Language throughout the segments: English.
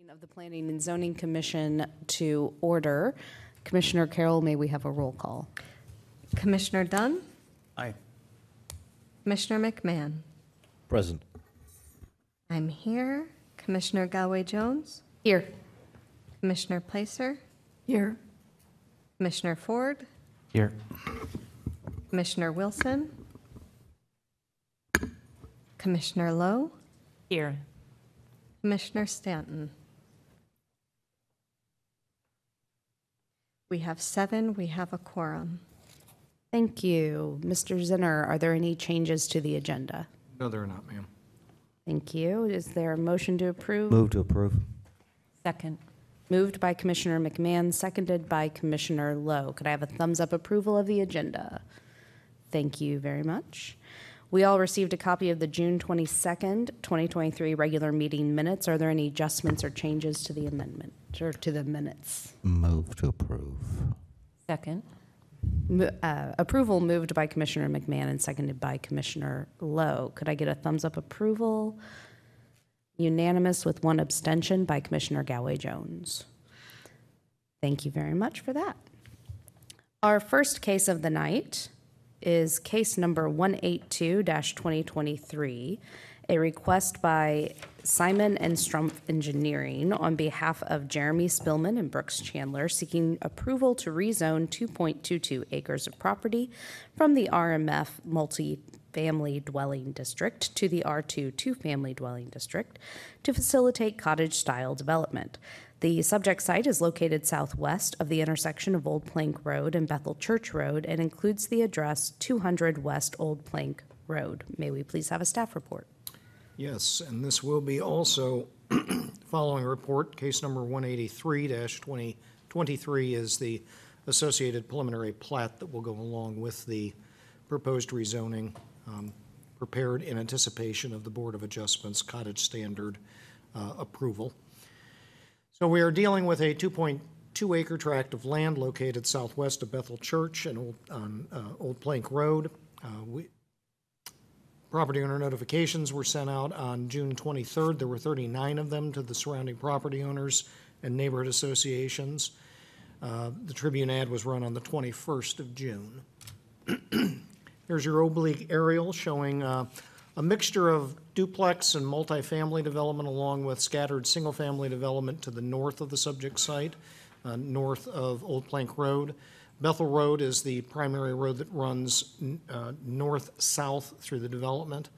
Of the Planning and Zoning Commission to order. Commissioner Carroll, may we have a roll call? Commissioner Dunn, Aye. Commissioner McMahon. Present. I'm here. Commissioner Galway-Jones, Here. Commissioner Placer, Here. Commissioner Ford, Here. Commissioner Wilson, Commissioner Lowe, Here. Commissioner Stanton. We have 7. We have a quorum. Thank you. Mr. Zinner, are there any changes to the agenda? No, they're not, ma'am. Thank you. Is there a motion to approve? Move to approve. Second. Moved by Commissioner McMahon, seconded by Commissioner Lowe. Could I have a thumbs up approval of the agenda? Thank you very much. We all received a copy of the June 22nd, 2023 regular meeting minutes. Are there any adjustments or changes to the amendment or to the minutes? Move to approve. Second. Approval moved by Commissioner McMahon and seconded by Commissioner Lowe. Could I get a thumbs up approval? Unanimous with 1 abstention by Commissioner Galway-Jones. Thank you very much for that. Our first case of the night is case number 182-2023, a request by Simon and Strumpf Engineering on behalf of Jeremy Spillman and Brooks Chandler seeking approval to rezone 2.22 acres of property from the RMF multi-family dwelling district to the R2 two-family dwelling district to facilitate cottage-style development. The subject site is located southwest of the intersection of Old Plank Road and Bethel Church Road and includes the address 200 West Old Plank Road. May we please have a staff report? Yes, and this will be also following a report. Case number 183-2023 is the associated preliminary plat that will go along with the proposed rezoning prepared in anticipation of the Board of Adjustments cottage standard approval. So we are dealing with a 2.2 acre tract of land located southwest of Bethel Church and on Old Plank Road. Property owner notifications were sent out on June 23rd. There were 39 of them to the surrounding property owners and neighborhood associations. The Tribune ad was run on the 21st of June. Here's your oblique aerial showing a mixture of duplex and multifamily development along with scattered single-family development to the north of the subject site, north of Old Plank Road. Bethel Road is the primary road that runs north-south through the development.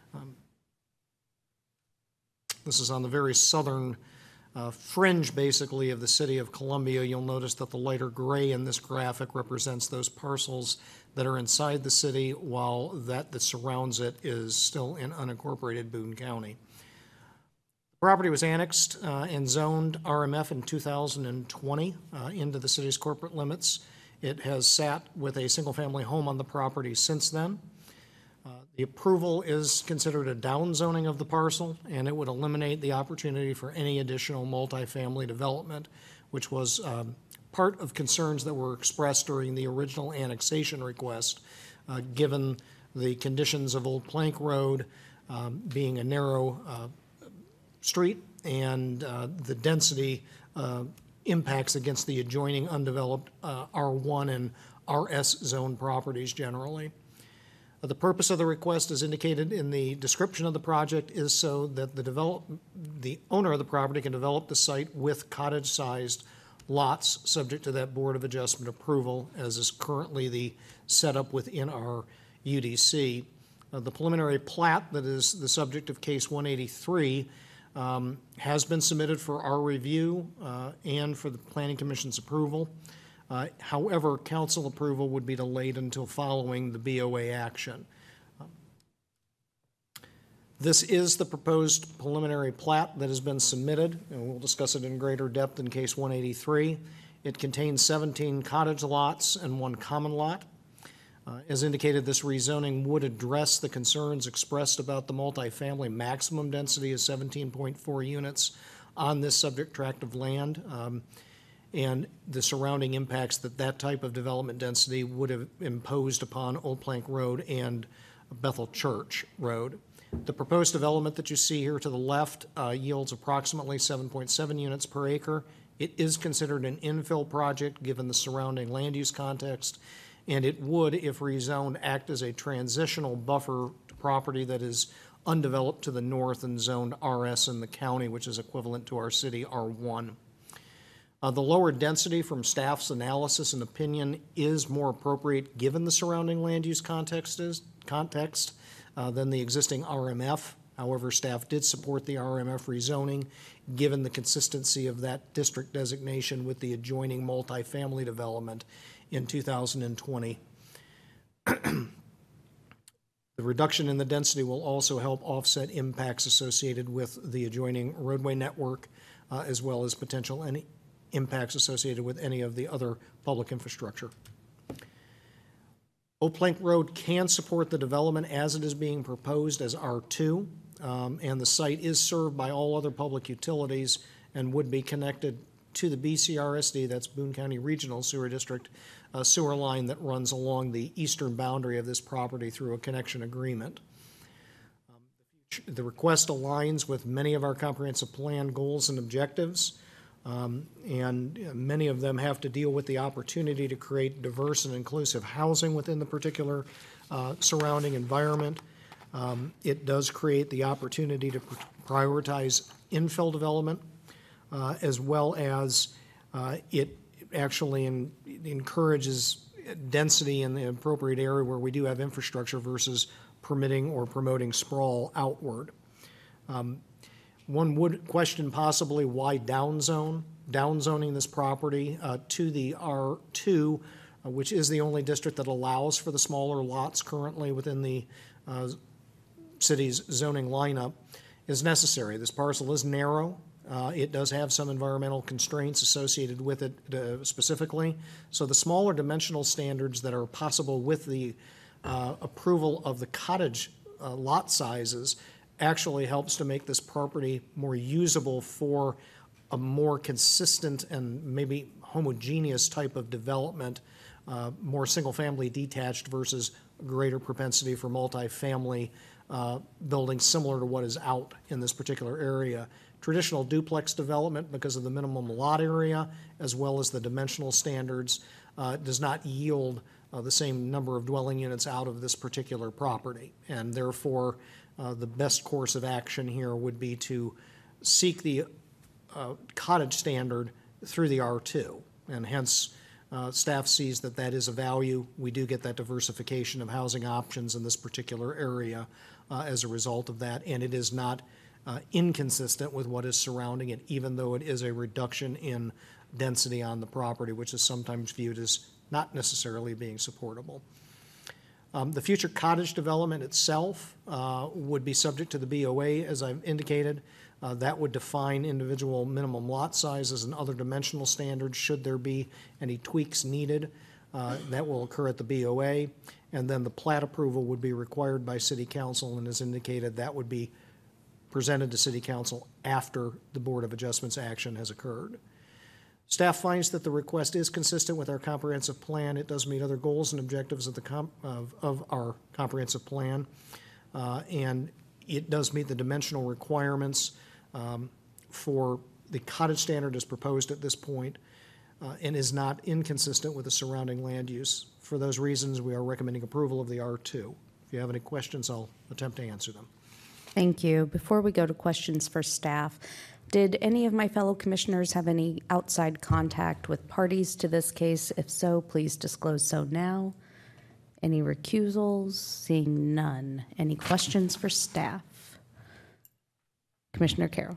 This is on the very southern fringe, basically, of the city of Columbia. You'll notice that the lighter gray in this graphic represents those parcels that are inside the city, while that surrounds it is still in unincorporated Boone County. The property was annexed and zoned RMF in 2020 into the city's corporate limits. It has sat with a single-family home on the property since then. The approval is considered a downzoning of the parcel, and it would eliminate the opportunity for any additional multifamily development, which was part of concerns that were expressed during the original annexation request, given the conditions of Old Plank Road being a narrow street and the density impacts against the adjoining undeveloped R1 and RS zone properties generally. The purpose of the request, as indicated in the description of the project, is so that the owner of the property can develop the site with cottage-sized lots subject to that Board of Adjustment approval, as is currently the setup within our UDC. The preliminary plat that is the subject of case 183 has been submitted for our review and for the Planning Commission's approval. However, council approval would be delayed until following the BOA action. This is the proposed preliminary plat that has been submitted, and we'll discuss it in greater depth in case 183. It contains 17 cottage lots and 1 common lot. As indicated, this rezoning would address the concerns expressed about the multifamily maximum density of 17.4 units on this subject tract of land. And the surrounding impacts that type of development density would have imposed upon Old Plank Road and Bethel Church Road. The proposed development that you see here to the left yields approximately 7.7 units per acre. It is considered an infill project given the surrounding land use context, and it would, if rezoned, act as a transitional buffer to property that is undeveloped to the north and zoned RS in the county, which is equivalent to our city R1. The lower density from staff's analysis and opinion is more appropriate given the surrounding land use context than the existing RMF. However, staff did support the RMF rezoning given the consistency of that district designation with the adjoining multifamily development in 2020. The reduction in the density will also help offset impacts associated with the adjoining roadway network, as well as potential any impacts associated with any of the other public infrastructure. Oak Plank Road can support the development as it is being proposed as R2, and the site is served by all other public utilities and would be connected to the BCRSD, that's Boone County Regional Sewer District, sewer line that runs along the eastern boundary of this property through a connection agreement. The request aligns with many of our comprehensive plan goals and objectives, and many of them have to deal with the opportunity to create diverse and inclusive housing within the particular surrounding environment. It does create the opportunity to prioritize infill development, as well as it actually encourages density in the appropriate area where we do have infrastructure versus permitting or promoting sprawl outward. One would question possibly why downzoning this property to the R2, which is the only district that allows for the smaller lots currently within the city's zoning lineup, is necessary. This parcel is narrow. It does have some environmental constraints associated with it specifically. So the smaller dimensional standards that are possible with the approval of the cottage lot sizes actually helps to make this property more usable for a more consistent and maybe homogeneous type of development, more single-family detached versus greater propensity for multifamily buildings similar to what is out in this particular area. Traditional duplex development, because of the minimum lot area as well as the dimensional standards, does not yield the same number of dwelling units out of this particular property, and therefore the best course of action here would be to seek the cottage standard through the R2, and hence staff sees that that is a value. We do get that diversification of housing options in this particular area as a result of that, and it is not inconsistent with what is surrounding it, even though it is a reduction in density on the property, which is sometimes viewed as not necessarily being supportable. The future cottage development itself would be subject to the BOA, as I've indicated. That would define individual minimum lot sizes and other dimensional standards should there be any tweaks needed. That will occur at the BOA. And then the plat approval would be required by City Council, and as indicated, that would be presented to City Council after the Board of Adjustments action has occurred. Staff finds that the request is consistent with our comprehensive plan. It does meet other goals and objectives of our comprehensive plan, and it does meet the dimensional requirements for the cottage standard as proposed at this point, and is not inconsistent with the surrounding land use. For those reasons, we are recommending approval of the R2. If you have any questions, I'll attempt to answer them. Thank you. Before we go to questions for staff, did any of my fellow commissioners have any outside contact with parties to this case? If so, please disclose so now. Any recusals? Seeing none. Any questions for staff? Commissioner Carroll.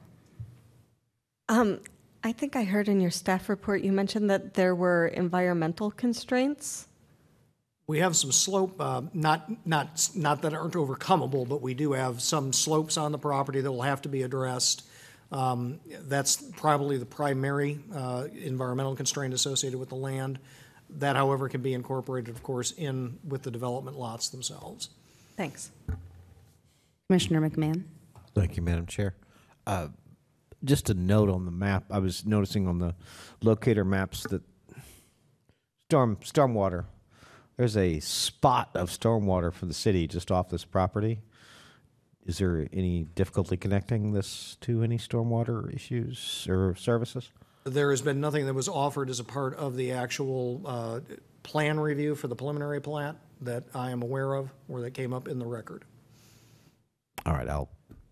I think I heard in your staff report you mentioned that there were environmental constraints. We have some slope, not that aren't overcomable, but we do have some slopes on the property that will have to be addressed. That's probably the primary environmental constraint associated with the land. That, however, can be incorporated, of course, in with the development lots themselves. Thanks. Commissioner McMahon. Thank you, Madam Chair. Just a note on the map, I was noticing on the locator maps that stormwater, there's a spot of stormwater for the city just off this property. Is there any difficulty connecting this to any stormwater issues or services? There has been nothing that was offered as a part of the actual plan review for the preliminary plat that I am aware of or that came up in the record. All right, I'll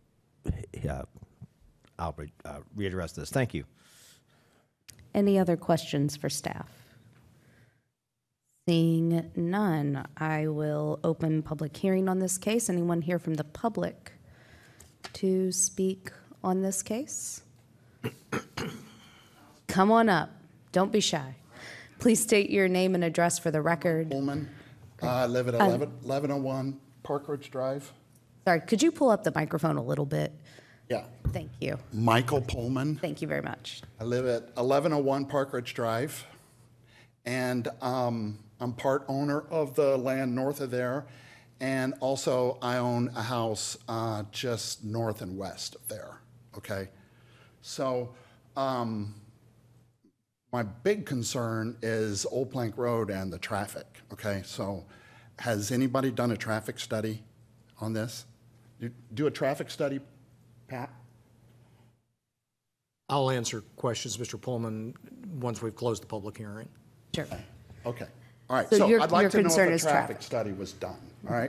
readdress this. Thank you. Any other questions for staff? Seeing none, I will open public hearing on this case. Anyone here from the public to speak on this case? Come on up. Don't be shy. Please state your name and address for the record. Pullman. I live at 1101 Park Ridge Drive. Sorry, could you pull up the microphone a little bit? Yeah. Thank you. Michael Pullman. Thank you very much. I live at 1101 Park Ridge Drive. And I'm part owner of the land north of there. And also I own a house just north and west of there. Okay. So my big concern is Old Plank Road and the traffic. Okay. So has anybody done a traffic study on this? You do a traffic study, Pat? I'll answer questions, Mr. Pullman, once we've closed the public hearing. Sure. Okay. All right. So So your- I'd like your to know concern if a is traffic traffic. study was done. All right.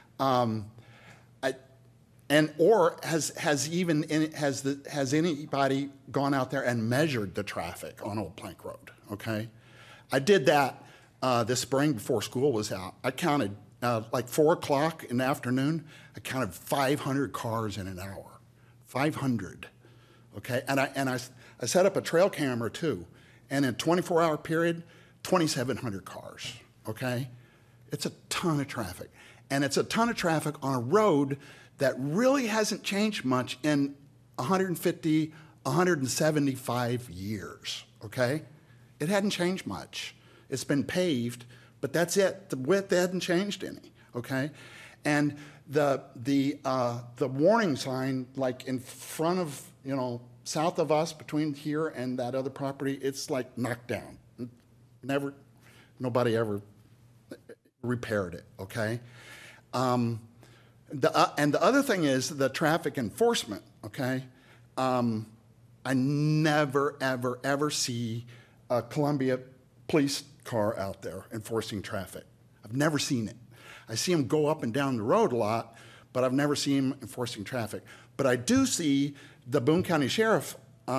Has anybody gone out there and measured the traffic on Old Plank Road? Okay. I did that this spring before school was out. I counted like 4 o'clock in the afternoon. I counted 500 cars in an hour. 500. Okay. And I set up a trail camera too. And in a 24-hour period, 2,700 cars. Okay. It's a ton of traffic. And it's a ton of traffic on a road that really hasn't changed much in 150, 175 years, okay? It hadn't changed much. It's been paved, but that's it. The width hasn't changed any, okay? And the warning sign, like in front of, south of us, between here and that other property, it's like knocked down. Nobody ever repaired it, okay? And the other thing is the traffic enforcement, okay? I never, ever, ever see a Columbia police car out there enforcing traffic. I've never seen it. I see them go up and down the road a lot, but I've never seen them enforcing traffic. But I do see the Boone County Sheriff,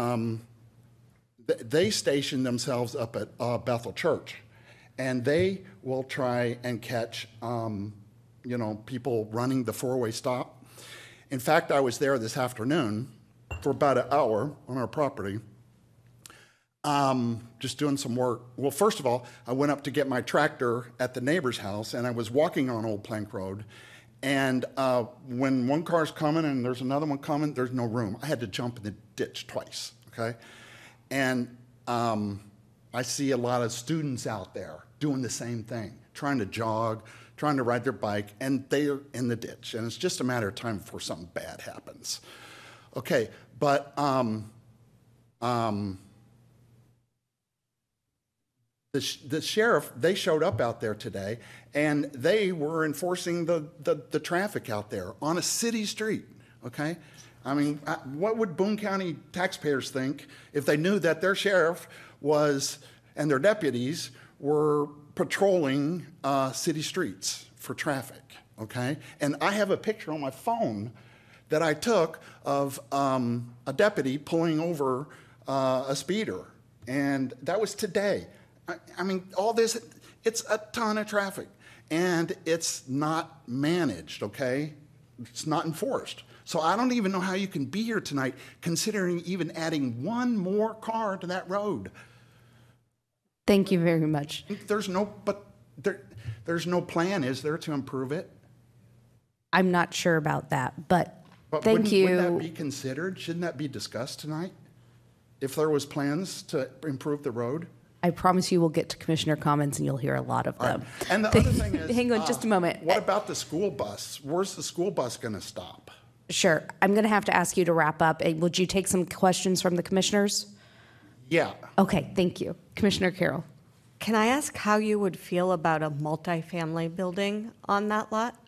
they station themselves up at Bethel Church, and they will try and catch people running the four-way stop. In fact, I was there this afternoon for about an hour on our property, just doing some work. Well, first of all, I went up to get my tractor at the neighbor's house, and I was walking on Old Plank Road, and when one car's coming and there's another one coming, there's no room. I had to jump in the ditch twice, okay? And I see a lot of students out there doing the same thing, trying to jog, trying to ride their bike, and they're in the ditch. And it's just a matter of time before something bad happens. Okay, but the sheriff, they showed up out there today, and they were enforcing the traffic out there on a city street, okay? I mean, what would Boone County taxpayers think if they knew that their sheriff was, and their deputies were patrolling city streets for traffic, okay? And I have a picture on my phone that I took of a deputy pulling over a speeder, and that was today. I mean, all this, it's a ton of traffic, and it's not managed, okay? It's not enforced. So I don't even know how you can be here tonight considering even adding one more car to that road. Thank you very much. There's no plan, is there, to improve it? I'm not sure about that, but But thank wouldn't you. that be considered? Shouldn't that be discussed tonight? If there was plans to improve the road? I promise you we'll get to commissioner comments and you'll hear a lot of them. And the other thing is, Hang on just a moment. What about the school bus? Where's the school bus going to stop? Sure. I'm going to have to ask you to wrap up. Would you take some questions from the commissioners? Yeah. Okay, thank you. Commissioner Carroll. Can I ask how you would feel about a multifamily building on that lot?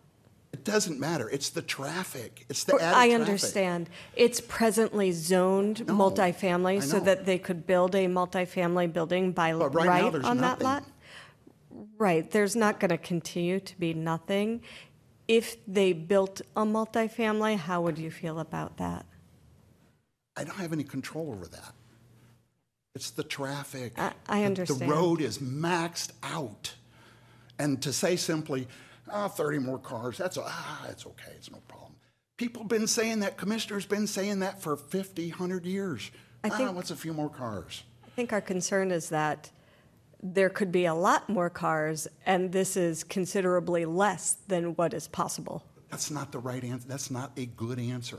It doesn't matter. It's the traffic. It's the added I traffic. understand. It's presently zoned No, multifamily I so know. that they could build a multifamily building by But right now, right there's on that nothing. lot. Right, there's not going to continue to be nothing. If they built a multifamily, how would you feel about that? I don't have any control over that. It's the traffic. I understand. The road is maxed out. And to say simply, 30 more cars, it's okay, it's no problem. People have been saying that, commissioners been saying that for 50, 100 years. I think- What's a few more cars? I think our concern is that there could be a lot more cars, and this is considerably less than what is possible. That's not the right answer. That's not a good answer.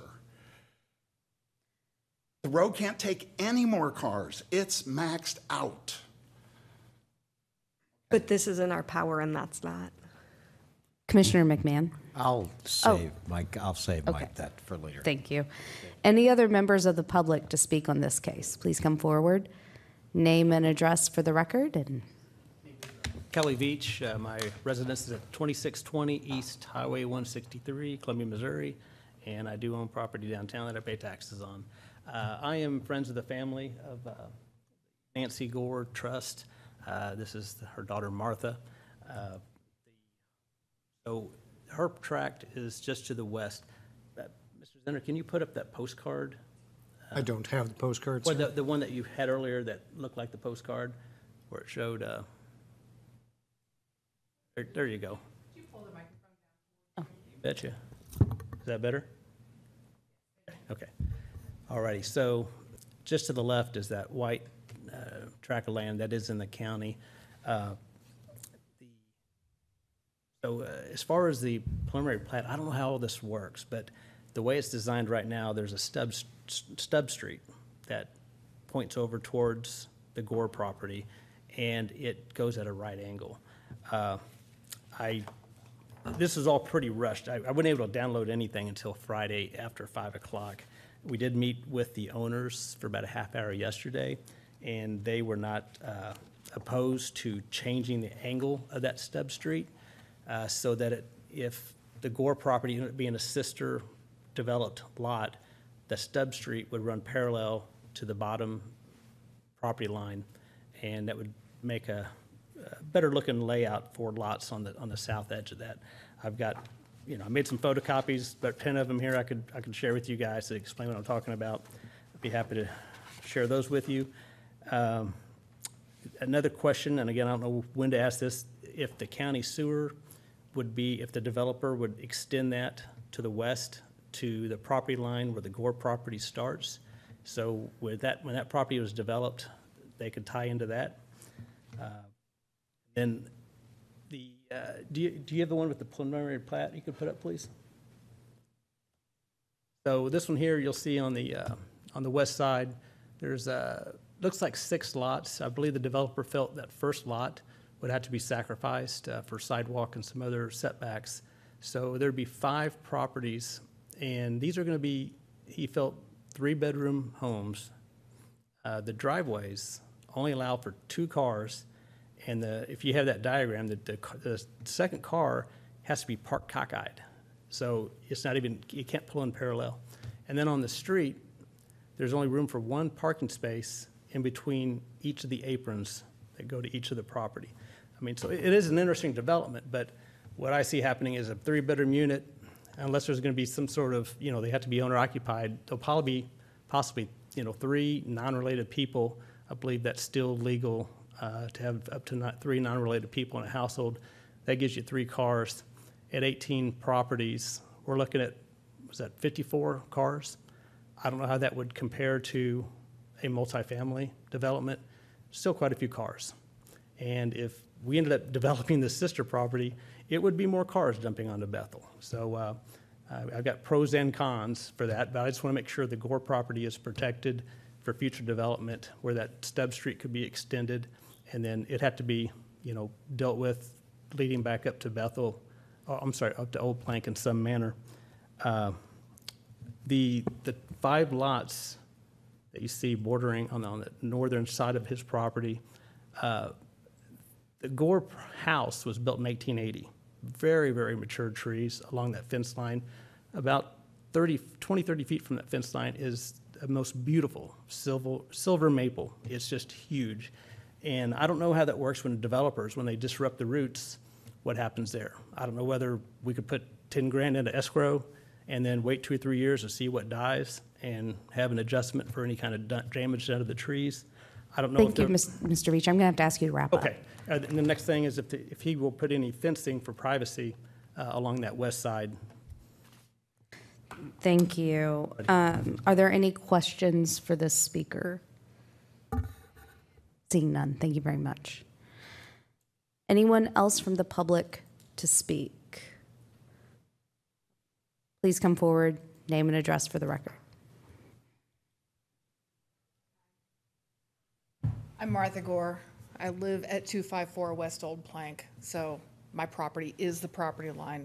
The road can't take any more cars. It's maxed out. But this is in our power, and that's not. Commissioner McMahon? I'll save Mike that for later. Thank you. Any other members of the public to speak on this case? Please come forward. Name and address for the record, and Kelly Veach, my residence is at 2620 East Highway 163, Columbia, Missouri, and I do own property downtown that I pay taxes on. I am friends of the family of Nancy Gore Trust. This is her daughter Martha. So her tract is just to the west. Mr. Zenner, can you put up that postcard? I don't have the postcards. Or the one that you had earlier that looked like the postcard, where it showed, there you go. Could you pull the microphone down? You betcha. Is that better? Okay. All righty. So just to the left is that white tract of land that is in the county. So as far as the preliminary plat, I don't know how all this works, but the way it's designed right now, there's a stub street that points over towards the Gore property, and it goes at a right angle. This is all pretty rushed. I wasn't able to download anything until Friday after 5 o'clock. We did meet with the owners for about a half hour yesterday, and they were not opposed to changing the angle of that stub street so that if the Gore property ended up being a sister developed lot, the stub street would run parallel to the bottom property line, and that would make a better looking layout for lots on the south edge of that. I've got, I made some photocopies, about 10 of them here I could share with you guys to explain what I'm talking about. I'd be happy to share those with you. Another question, and again, I don't know when to ask this, if the county sewer would be, if the developer would extend that to the west to the property line where the Gore property starts. So with that, when that property was developed, they could tie into that. Then the, do you have the one with the preliminary plat you could put up, please? So this one here, you'll see on the west side, there's looks like 6 lots. I believe the developer felt that first lot would have to be sacrificed for sidewalk and some other setbacks. So there'd be 5 properties, and these are going to be, he felt, 3-bedroom homes. The driveways only allow for 2 cars, and if you have that diagram, the second car has to be parked cockeyed. So it's not even, you can't pull in parallel. And then on the street, there's only room for 1 parking space in between each of the aprons that go to each of the property. I mean, so it is an interesting development, but what I see happening is a 3-bedroom unit, unless there's going to be some sort of, they have to be owner occupied, there'll probably be possibly, 3 non-related people. I believe that's still legal to have up to 3 non-related people in a household. That gives you 3 cars. At 18 properties, we're looking at, 54 cars? I don't know how that would compare to a multifamily development. Still quite a few cars. And if we ended up developing this sister property, it would be more cars dumping onto Bethel. So I've got pros and cons for that, but I just want to make sure the Gore property is protected for future development where that stub street could be extended, and then it had to be, dealt with leading back up to Bethel, up to Old Plank in some manner. The 5 lots that you see bordering on the northern side of his property, the Gore house was built in 1880. very, very mature trees along that fence line. About 30 feet from that fence line is the most beautiful silver maple. It's just huge. And I don't know how that works when developers, when they disrupt the roots, what happens there. I don't know whether we could put 10 grand into escrow and then wait 2 or 3 years to see what dies and have an adjustment for any kind of damage done to the trees. I don't know. Thank you, Mr. Beach. I'm going to have to ask you to wrap up. Okay. And the next thing is if he will put any fencing for privacy along that west side. Thank you. Are there any questions for this speaker? Seeing none, thank you very much. Anyone else from the public to speak? Please come forward, name and address for the record. I'm Martha Gore. I live at 254 West Old Plank, so my property is the property line.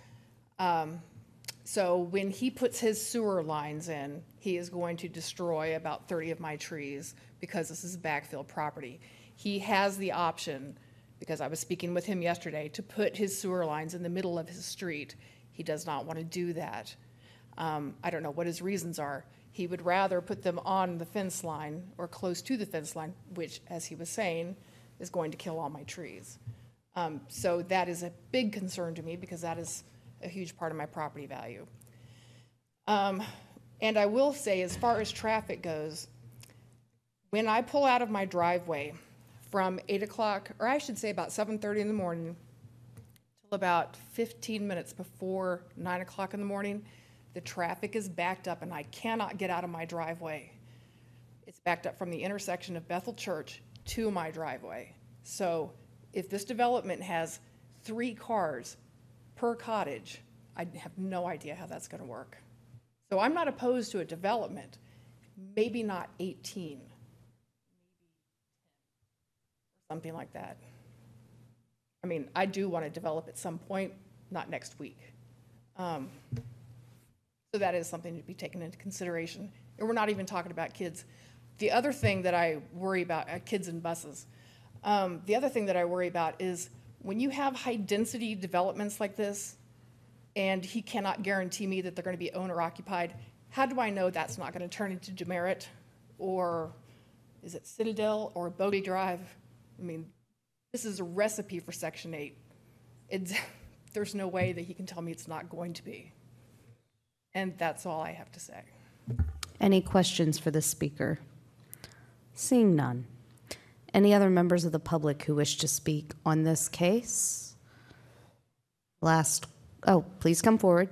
So when he puts his sewer lines in, he is going to destroy about 30 of my trees because this is backfill property. He has the option, because I was speaking with him yesterday, to put his sewer lines in the middle of his street. He does not want to do that. I don't know what his reasons are. He would rather put them on the fence line or close to the fence line, which, as he was saying, is going to kill all my trees. So that is a big concern to me because that is a huge part of my property value. And I will say, as far as traffic goes, when I pull out of my driveway from 8 o'clock, or I should say about 7:30 in the morning, till about 15 minutes before 9 o'clock in the morning, the traffic is backed up and I cannot get out of my driveway. It's backed up from the intersection of Bethel Church to my driveway. So if this development has 3 cars per cottage, I have no idea how that's going to work. So I'm not opposed to a development, maybe not 18, something like that. I mean, I do want to develop at some point, not next week. So that is something to be taken into consideration. And we're not even talking about kids. The other thing that I worry about, kids and buses, the other thing that I worry about is when you have high-density developments like this, and he cannot guarantee me that they're going to be owner-occupied, how do I know that's not going to turn into Demerit, or is it Citadel, or Bodie Drive? I mean, this is a recipe for Section 8. There's no way that he can tell me it's not going to be. And that's all I have to say. Any questions for the speaker? Seeing none. Any other members of the public who wish to speak on this case? Please come forward.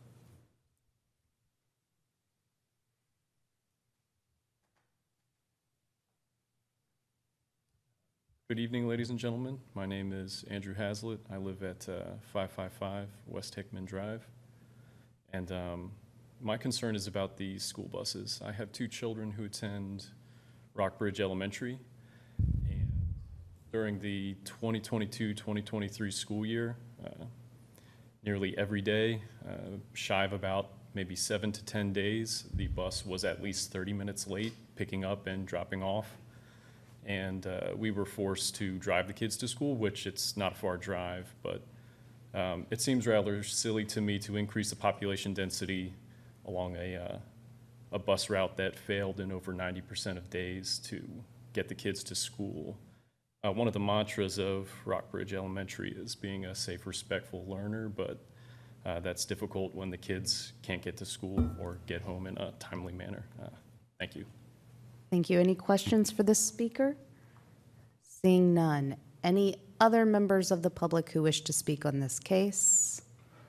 Good evening, ladies and gentlemen. My name is Andrew Hazlitt. I live at 555 West Hickman Drive. And my concern is about the school buses. I have 2 children who attend Rockbridge Elementary. And during the 2022-2023 school year, nearly every day, shy of about maybe 7 to 10 days, the bus was at least 30 minutes late picking up and dropping off. And we were forced to drive the kids to school, which it's not a far drive, but it seems rather silly to me to increase the population density along a bus route that failed in over 90% of days to get the kids to school. One of the mantras of Rockbridge Elementary is being a safe, respectful learner, but that's difficult when the kids can't get to school or get home in a timely manner. Thank you. Thank you. Any questions for this speaker? Seeing none. Any other members of the public who wish to speak on this case?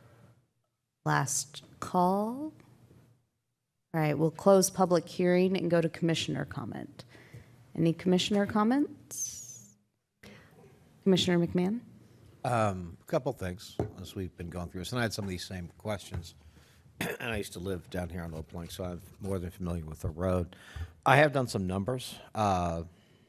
Last call. All right, we'll close public hearing and go to commissioner comment. Any commissioner comments? Commissioner McMahon? A couple things as we've been going through this, and I had some of these same questions. And I used to live down here on Old Plank, so I'm more than familiar with the road. I have done some numbers. By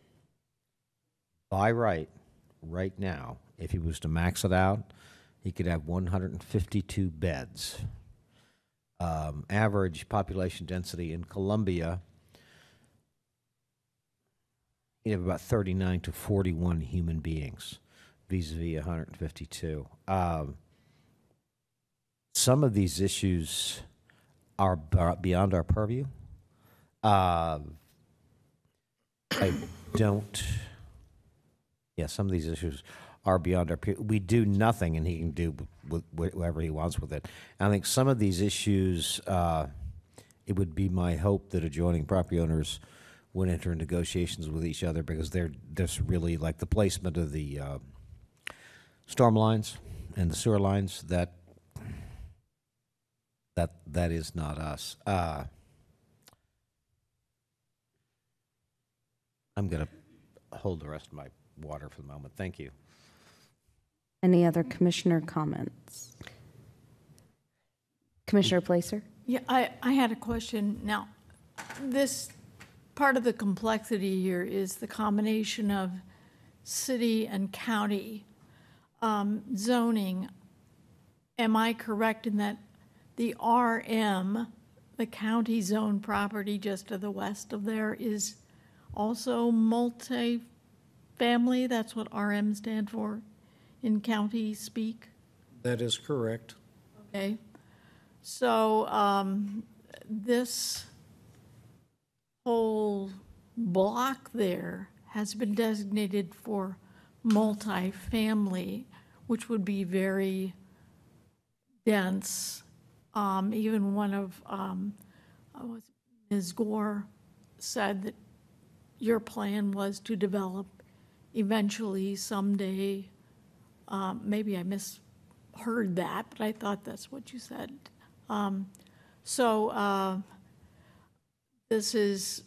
right now, if he was to max it out, he could have 152 beds. Average population density in Columbia, you have about 39 to 41 human beings. vis-a-vis 152. Some of these issues are beyond our purview. I don't, yeah, some of these issues are beyond our, we do nothing and he can do with whatever he wants with it. And I think some of these issues, it would be my hope that adjoining property owners would enter negotiations with each other, because there's really, like the placement of the storm lines and the sewer lines, that is not us. I'm going to hold the rest of my water for the moment. Thank you. Any other commissioner comments? Commissioner Placer? Yeah, I had a question. Now, this part of the complexity here is the combination of city and county zoning. Am I correct in that the RM, the county zone property just to the west of there, is also multi-family? That's what RM stand for in county speak? That is correct. Okay. So this whole block there has been designated for multifamily, which would be very dense. Even one of Ms. Gore said that your plan was to develop eventually someday. Maybe I misheard that, but I thought that's what you said. This is,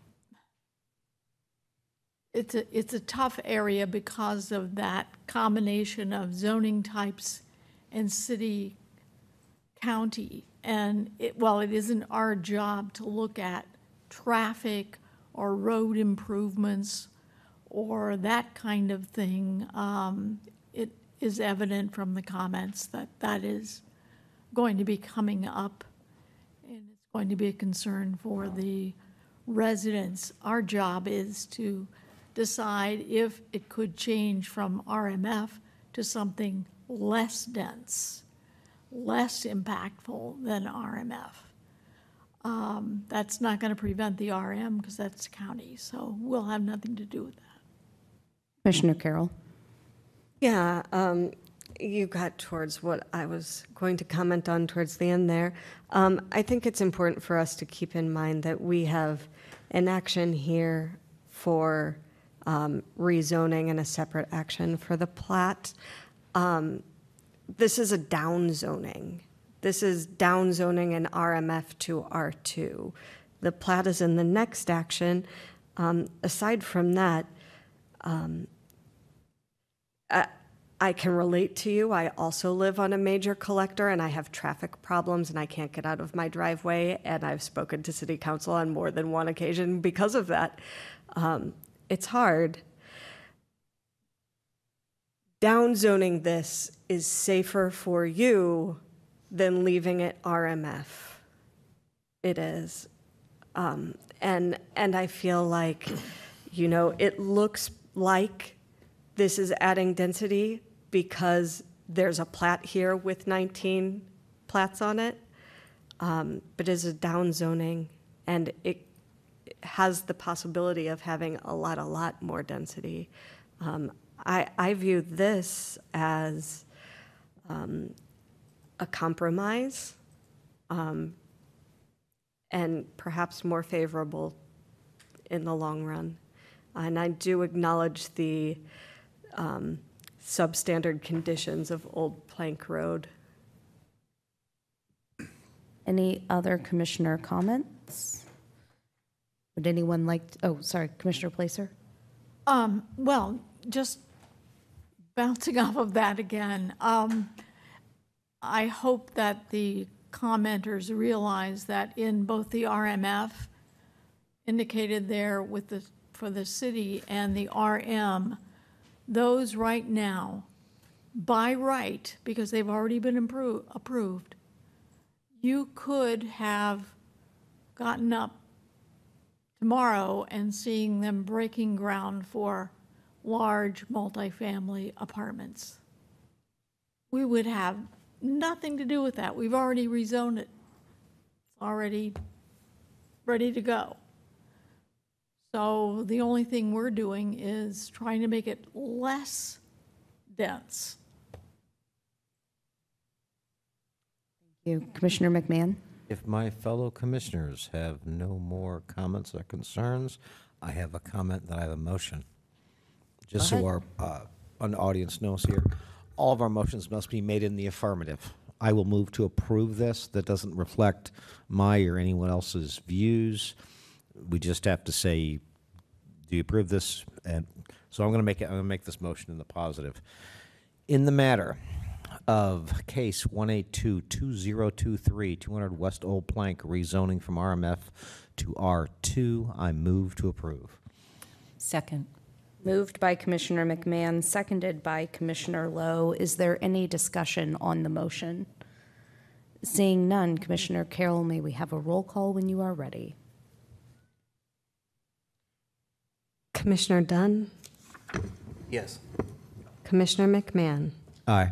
it's a tough area because of that combination of zoning types and city county. And it isn't our job to look at traffic or road improvements or that kind of thing. It is evident from the comments that that is going to be coming up, and it's going to be a concern for the residents. Our job is to decide if it could change from RMF to something less dense, less impactful than RMF. That's not going to prevent the RM because that's county, so we'll have nothing to do with that. Commissioner Carroll? Yeah, you got towards what I was going to comment on towards the end there. I think it's important for us to keep in mind that we have an action here for rezoning and a separate action for the plat. This is a down zoning. This is down zoning an RMF to R2. The plat is in the next action. Aside from that, I can relate to you. I also live on a major collector and I have traffic problems and I can't get out of my driveway, and I've spoken to city council on more than one occasion because of that. It's hard. Downzoning this is safer for you than leaving it RMF. It is. And I feel like, it looks like this is adding density because there's a plat here with 19 plats on it, but it's a down zoning, and it has the possibility of having a lot more density. I view this as a compromise, and perhaps more favorable in the long run. And I do acknowledge the substandard conditions of Old Plank Road. Any other commissioner comments? Would anyone like, Commissioner Placer? Well, just bouncing off of that again, I hope that the commenters realize that in both the RMF indicated there for the city and the RM, those right now, by right, because they've already been approved, you could have gotten up tomorrow and seeing them breaking ground for large multifamily apartments. We would have nothing to do with that. We've already rezoned it. It's already ready to go. So the only thing we're doing is trying to make it less dense. Thank you. Commissioner McMahon? If my fellow commissioners have no more comments or concerns, I have a comment that I have a motion. Just so our an audience knows here, all of our motions must be made in the affirmative. I will move to approve this. That doesn't reflect my or anyone else's views. We just have to say, do you approve this? And so I'm going to make this motion in the positive. In the matter of case 182-2023, 200 West Old Plank, rezoning from RMF to R2, I move to approve. Second. Moved by Commissioner McMahon, seconded by Commissioner Lowe. Is there any discussion on the motion? Seeing none, Commissioner Carroll, may we have a roll call when you are ready? Commissioner Dunn, Yes. Commissioner McMahon. Aye.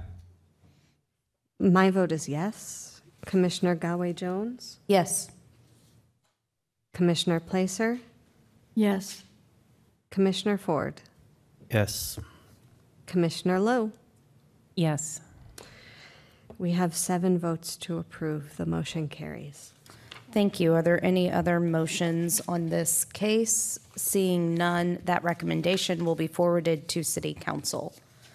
My vote is yes. Commissioner Galway-Jones, Yes. Commissioner Placer, Yes. Commissioner Ford, Yes. Commissioner Lowe. Yes. We have 7 votes to approve. The motion carries. Thank you. Are there any other motions on this case? Seeing none, that recommendation will be forwarded to City Council.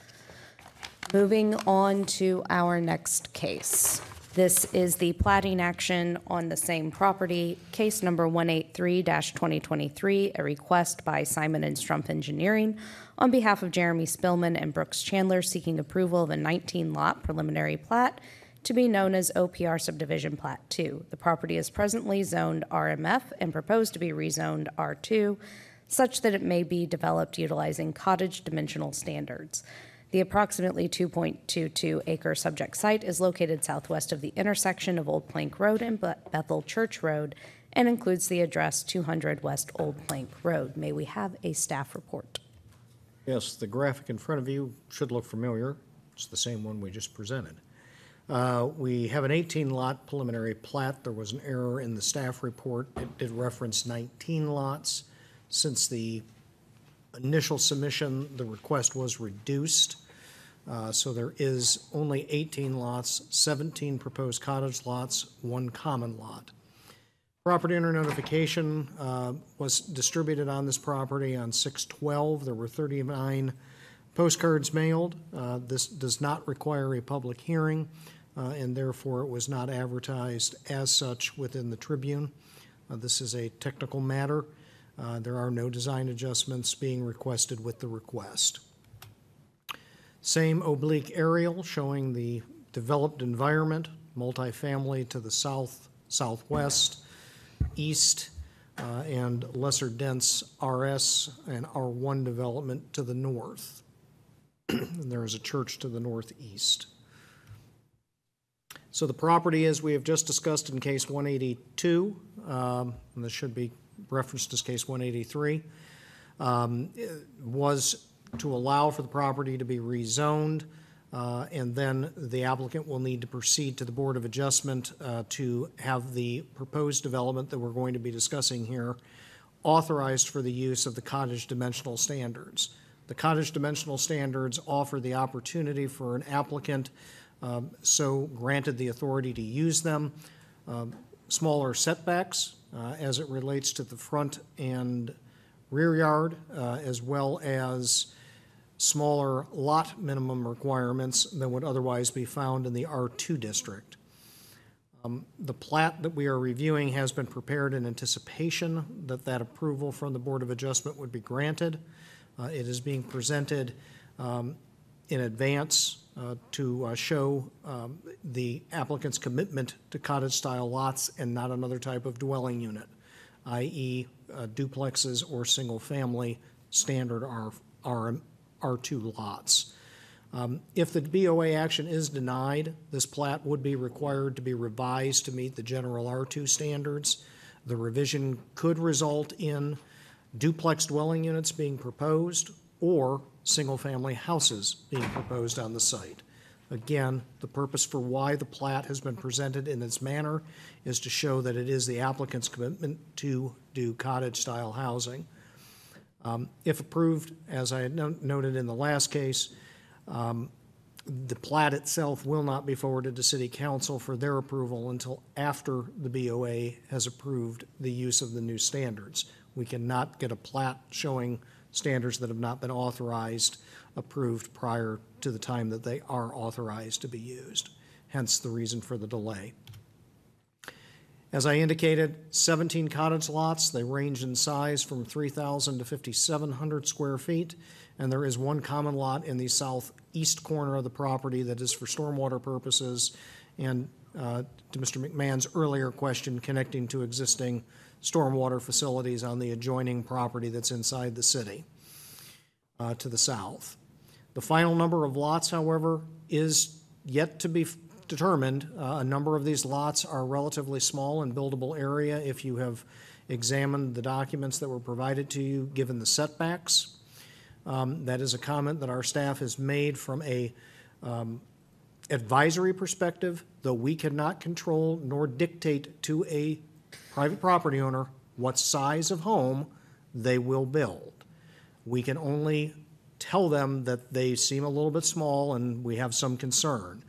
Moving on to our next case. This is the plating action on the same property, case number 183-2023, a request by Simon and Strumpf Engineering on behalf of Jeremy Spillman and Brooks Chandler seeking approval of a 19-lot preliminary plat to be known as OPR Subdivision Plat 2. The property is presently zoned RMF and proposed to be rezoned R2, such that it may be developed utilizing cottage dimensional standards. The approximately 2.22 acre subject site is located southwest of the intersection of Old Plank Road and Bethel Church Road and includes the address 200 West Old Plank Road. May we have a staff report? Yes, the graphic in front of you should look familiar. It's the same one we just presented. We have an 18-lot preliminary plat. There was an error in the staff report. It did reference 19 lots. Since the initial submission, the request was reduced. So there is only 18 lots, 17 proposed cottage lots, 1 common lot. Property owner notification was distributed on this property on 6/12. There were 39 postcards mailed. This does not require a public hearing, and therefore it was not advertised as such within the Tribune. This is a technical matter. There are no design adjustments being requested with the request. Same oblique aerial showing the developed environment, multifamily to the south, southwest, east, and lesser dense RS and R1 development to the north. And there is a church to the northeast. So the property, as we have just discussed in case 182, and this should be referenced as case 183, was to allow for the property to be rezoned, and then the applicant will need to proceed to the Board of Adjustment to have the proposed development that we're going to be discussing here authorized for the use of the cottage dimensional standards. The cottage dimensional standards offer the opportunity for an applicant, so granted the authority to use them, smaller setbacks as it relates to the front and rear yard, as well as smaller lot minimum requirements than would otherwise be found in the R2 district. The plat that we are reviewing has been prepared in anticipation that that approval from the Board of Adjustment would be granted. It is being presented in advance to show the applicant's commitment to cottage-style lots and not another type of dwelling unit, i.e. duplexes or single-family standard R2 lots. If the BOA action is denied, this plat would be required to be revised to meet the general R2 standards. The revision could result in duplex dwelling units being proposed or single-family houses being proposed on the site. Again, the purpose for why the plat has been presented in this manner is to show that it is the applicant's commitment to do cottage-style housing. If approved, as I had noted in the last case, the plat itself will not be forwarded to City Council for their approval until after the BOA has approved the use of the new standards. We cannot get a plat showing standards that have not been authorized approved prior to the time that they are authorized to be used, hence the reason for the delay. As I indicated, 17 cottage lots. They range in size from 3,000 to 5,700 square feet, and there is one common lot in the southeast corner of the property that is for stormwater purposes, and to Mr. McMahon's earlier question, connecting to existing stormwater facilities on the adjoining property that's inside the city to the south. The final number of lots, however, is yet to be determined. A number of these lots are relatively small in buildable area if you have examined the documents that were provided to you, given the setbacks. That is a comment that our staff has made from a advisory perspective, though we cannot control nor dictate to a private property owner what size of home they will build. We can only tell them that they seem a little bit small and we have some concern.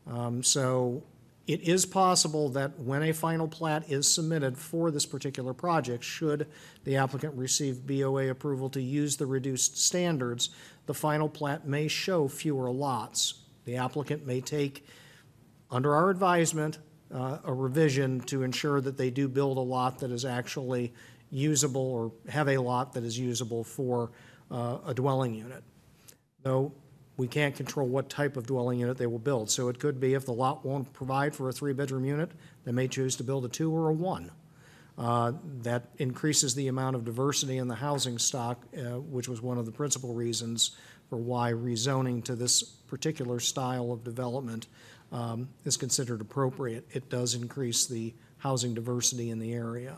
So it is possible that when a final plat is submitted for this particular project, should the applicant receive BOA approval to use the reduced standards, the final plat may show fewer lots. The applicant may take, under our advisement, a revision to ensure that they do build a lot that is actually usable, or have a lot that is usable for a dwelling unit. Though we can't control what type of dwelling unit they will build. So it could be if the lot won't provide for a 3-bedroom unit, they may choose to build a 2 or a 1. That increases the amount of diversity in the housing stock, which was one of the principal reasons for why rezoning to this particular style of development is considered appropriate. It does increase the housing diversity in the area.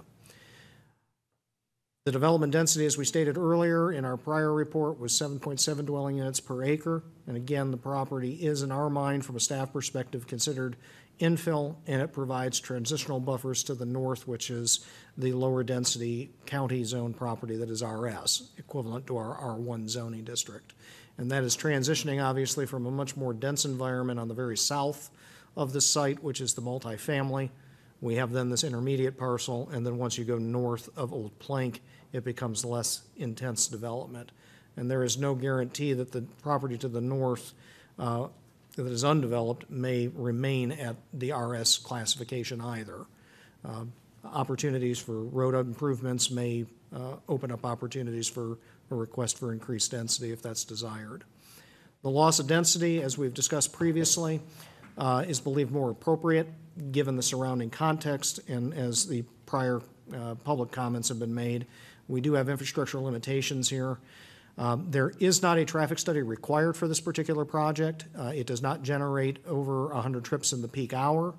The development density, as we stated earlier in our prior report, was 7.7 dwelling units per acre. And again, the property is, in our mind, from a staff perspective, considered infill, and it provides transitional buffers to the north, which is the lower density county zone property that is RS, equivalent to our R1 zoning district. And that is transitioning, obviously, from a much more dense environment on the very south of the site, which is the multifamily. We have then this intermediate parcel, and then once you go north of Old Plank, it becomes less intense development. And there is no guarantee that the property to the north that is undeveloped may remain at the RS classification either. Opportunities for road improvements may open up opportunities for a request for increased density if that's desired. The loss of density, as we've discussed previously, is believed more appropriate given the surrounding context, and as the prior public comments have been made, we do have infrastructural limitations here. There is not a traffic study required for this particular project. It does not generate over 100 trips in the peak hour.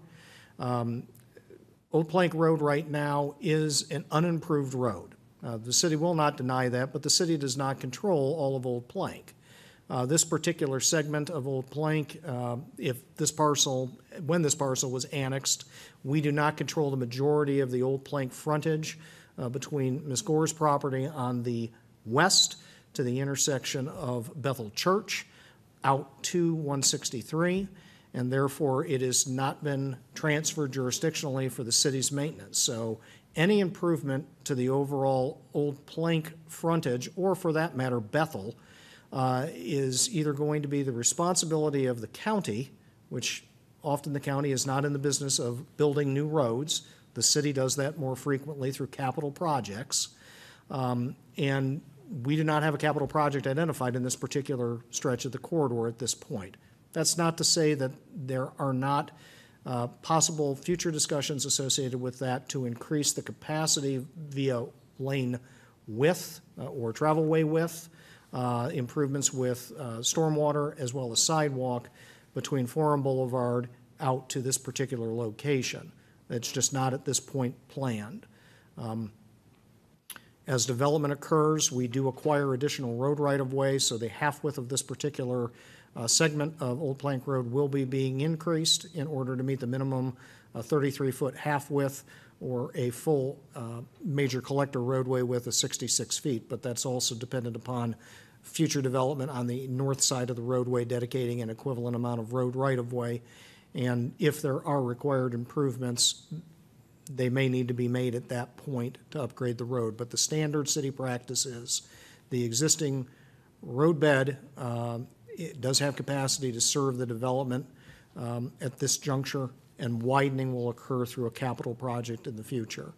Old Plank Road right now is an unimproved road. The city will not deny that, but the city does not control all of Old Plank. This particular segment of Old Plank, when this parcel was annexed, we do not control the majority of the Old Plank frontage between Ms. Gore's property on the west to the intersection of Bethel Church out to 163, and therefore it has not been transferred jurisdictionally for the city's maintenance. So any improvement to the overall Old Plank frontage, or for that matter Bethel, is either going to be the responsibility of the county, which often the county is not in the business of building new roads. The city does that more frequently through capital projects. And we do not have a capital project identified in this particular stretch of the corridor at this point. That's not to say that there are not possible future discussions associated with that to increase the capacity via lane width or travelway width, improvements with stormwater as well as sidewalk between Forum Boulevard out to this particular location. It's just not at this point planned. As development occurs, we do acquire additional road right-of-way, so the half-width of this particular segment of Old Plank Road will be being increased in order to meet the minimum 33-foot half-width or a full major collector roadway width of 66 feet, but that's also dependent upon future development on the north side of the roadway dedicating an equivalent amount of road right-of-way. And if there are required improvements, they may need to be made at that point to upgrade the road. But the standard city practice is the existing road bed, it does have capacity to serve the development at this juncture, and widening will occur through a capital project in the future.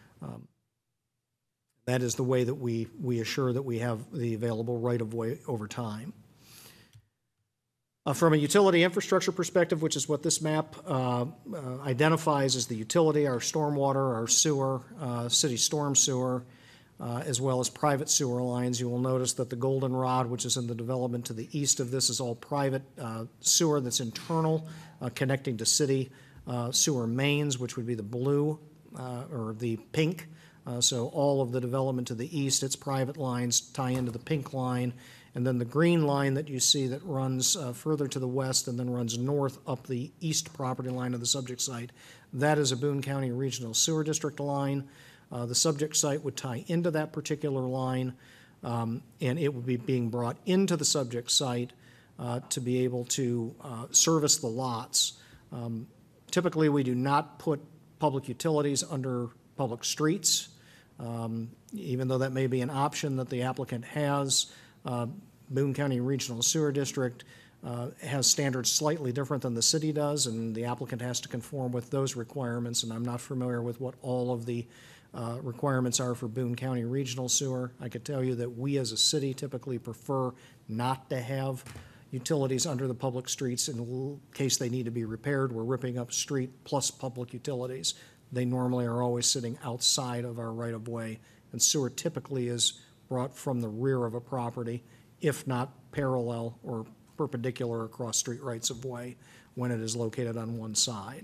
That is the way that we assure that we have the available right-of-way over time. From a utility infrastructure perspective, which is what this map identifies as the utility, our stormwater, our sewer, city storm sewer, as well as private sewer lines, you will notice that the goldenrod, which is in the development to the east of this, is all private sewer that's internal, connecting to city sewer mains, which would be the blue or the pink. So all of the development to the east, its private lines tie into the pink line. And then the green line that you see that runs further to the west and then runs north up the east property line of the subject site, that is a Boone County Regional Sewer District line. The subject site would tie into that particular line, and it would be being brought into the subject site to be able to service the lots. Typically, we do not put public utilities under public streets, even though that may be an option that the applicant has. Boone County Regional Sewer District has standards slightly different than the city does, and the applicant has to conform with those requirements, and I'm not familiar with what all of the requirements are for Boone County Regional Sewer. I could tell you that we as a city typically prefer not to have utilities under the public streets in case they need to be repaired. We're ripping up street plus public utilities. They normally are always sitting outside of our right-of-way, and sewer typically is brought from the rear of a property, if not parallel or perpendicular across street rights-of-way when it is located on one side.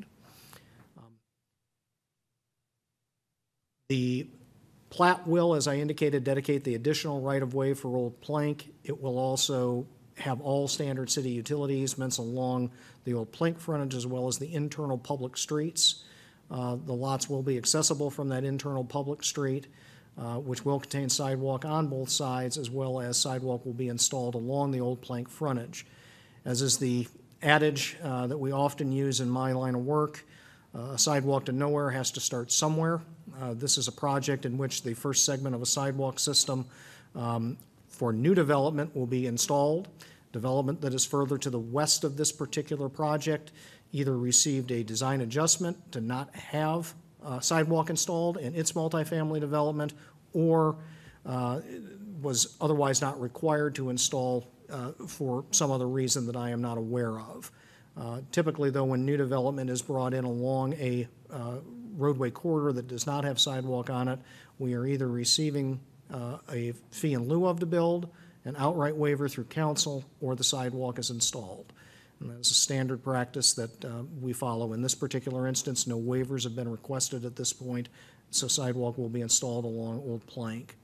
The plat will, as I indicated, dedicate the additional right-of-way for Old Plank. It will also have all standard city utility easements along the Old Plank frontage as well as the internal public streets. The lots will be accessible from that internal public street, which will contain sidewalk on both sides, as well as sidewalk will be installed along the Old Plank frontage. As is the adage that we often use in my line of work, a sidewalk to nowhere has to start somewhere. This is a project in which the first segment of a sidewalk system for new development will be installed. Development that is further to the west of this particular project either received a design adjustment to not have sidewalk installed in its multifamily development, or was otherwise not required to install for some other reason that I am not aware of. Typically, though, when new development is brought in along a roadway corridor that does not have sidewalk on it, we are either receiving a fee in lieu of to build, an outright waiver through council, or the sidewalk is installed. And that's a standard practice that we follow. In this particular instance, no waivers have been requested at this point, so sidewalk will be installed along Old Plank.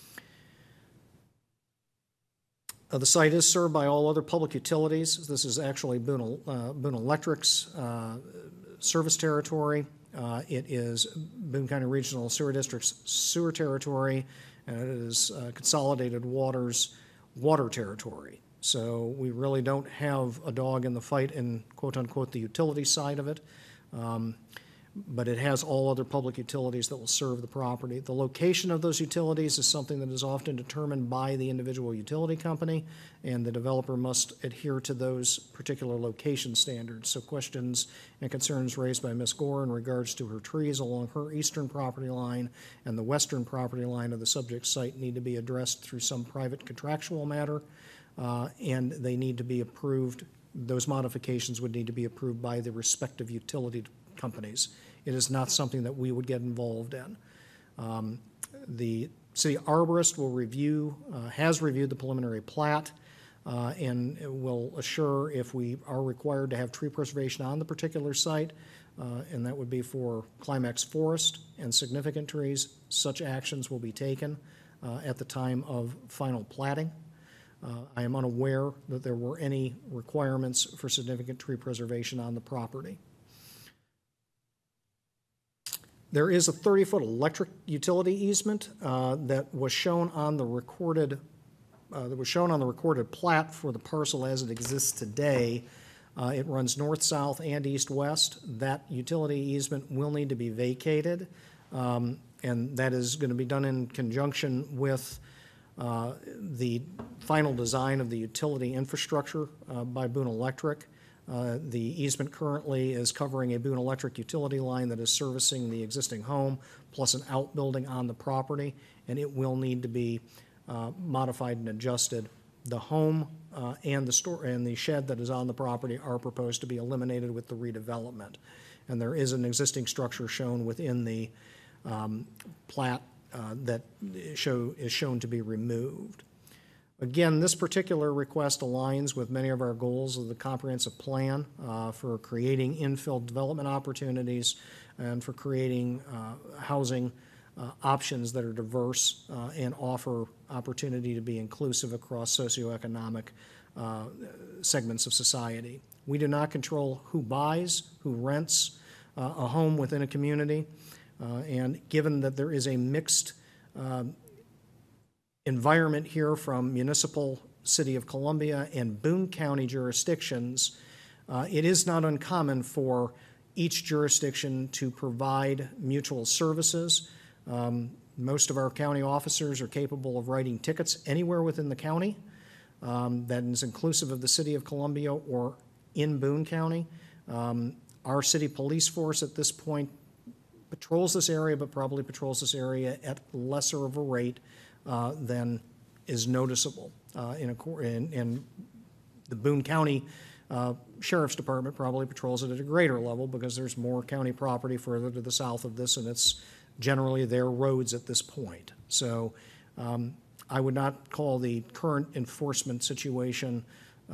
The site is served by all other public utilities. This is actually Boone Electric's service territory. It is Boone County Regional Sewer District's sewer territory, and it is Consolidated Water's water territory. So we really don't have a dog in the fight in quote-unquote the utility side of it, but it has all other public utilities that will serve the property. The location of those utilities is something that is often determined by the individual utility company, and the developer must adhere to those particular location standards. So questions and concerns raised by Ms. Gore in regards to her trees along her eastern property line and the western property line of the subject site need to be addressed through some private contractual matter, and they need to be approved. Those modifications would need to be approved by the respective utility companies. It is not something that we would get involved in. The city arborist will review, has reviewed the preliminary plat. and it will assure if we are required to have tree preservation on the particular site, and that would be for Climax Forest and significant trees, such actions will be taken at the time of final platting. I am unaware that there were any requirements for significant tree preservation on the property. There is a 30-foot electric utility easement that was shown on the recorded plat for the parcel as it exists today. It runs north-south and east-west. That utility easement will need to be vacated, and that is going to be done in conjunction with the final design of the utility infrastructure by Boone Electric. The easement currently is covering a Boone Electric utility line that is servicing the existing home, plus an outbuilding on the property, and it will need to be modified and adjusted. The home and the shed that is on the property are proposed to be eliminated with the redevelopment. And there is an existing structure shown within the plat that is shown to be removed. Again, this particular request aligns with many of our goals of the comprehensive plan for creating infill development opportunities and for creating housing options that are diverse and offer opportunity to be inclusive across socioeconomic segments of society. We do not control who buys, who rents a home within a community, and given that there is a mixed environment here from municipal, City of Columbia, and Boone County jurisdictions, it is not uncommon for each jurisdiction to provide mutual services. Most of our county officers are capable of writing tickets anywhere within the county. That is inclusive of the City of Columbia or in Boone County. Our city police force at this point patrols this area, but probably patrols this area at lesser of a rate than is noticeable. In the Boone County Sheriff's Department probably patrols it at a greater level because there's more county property further to the south of this, and it's generally their roads at this point. So I would not call the current enforcement situation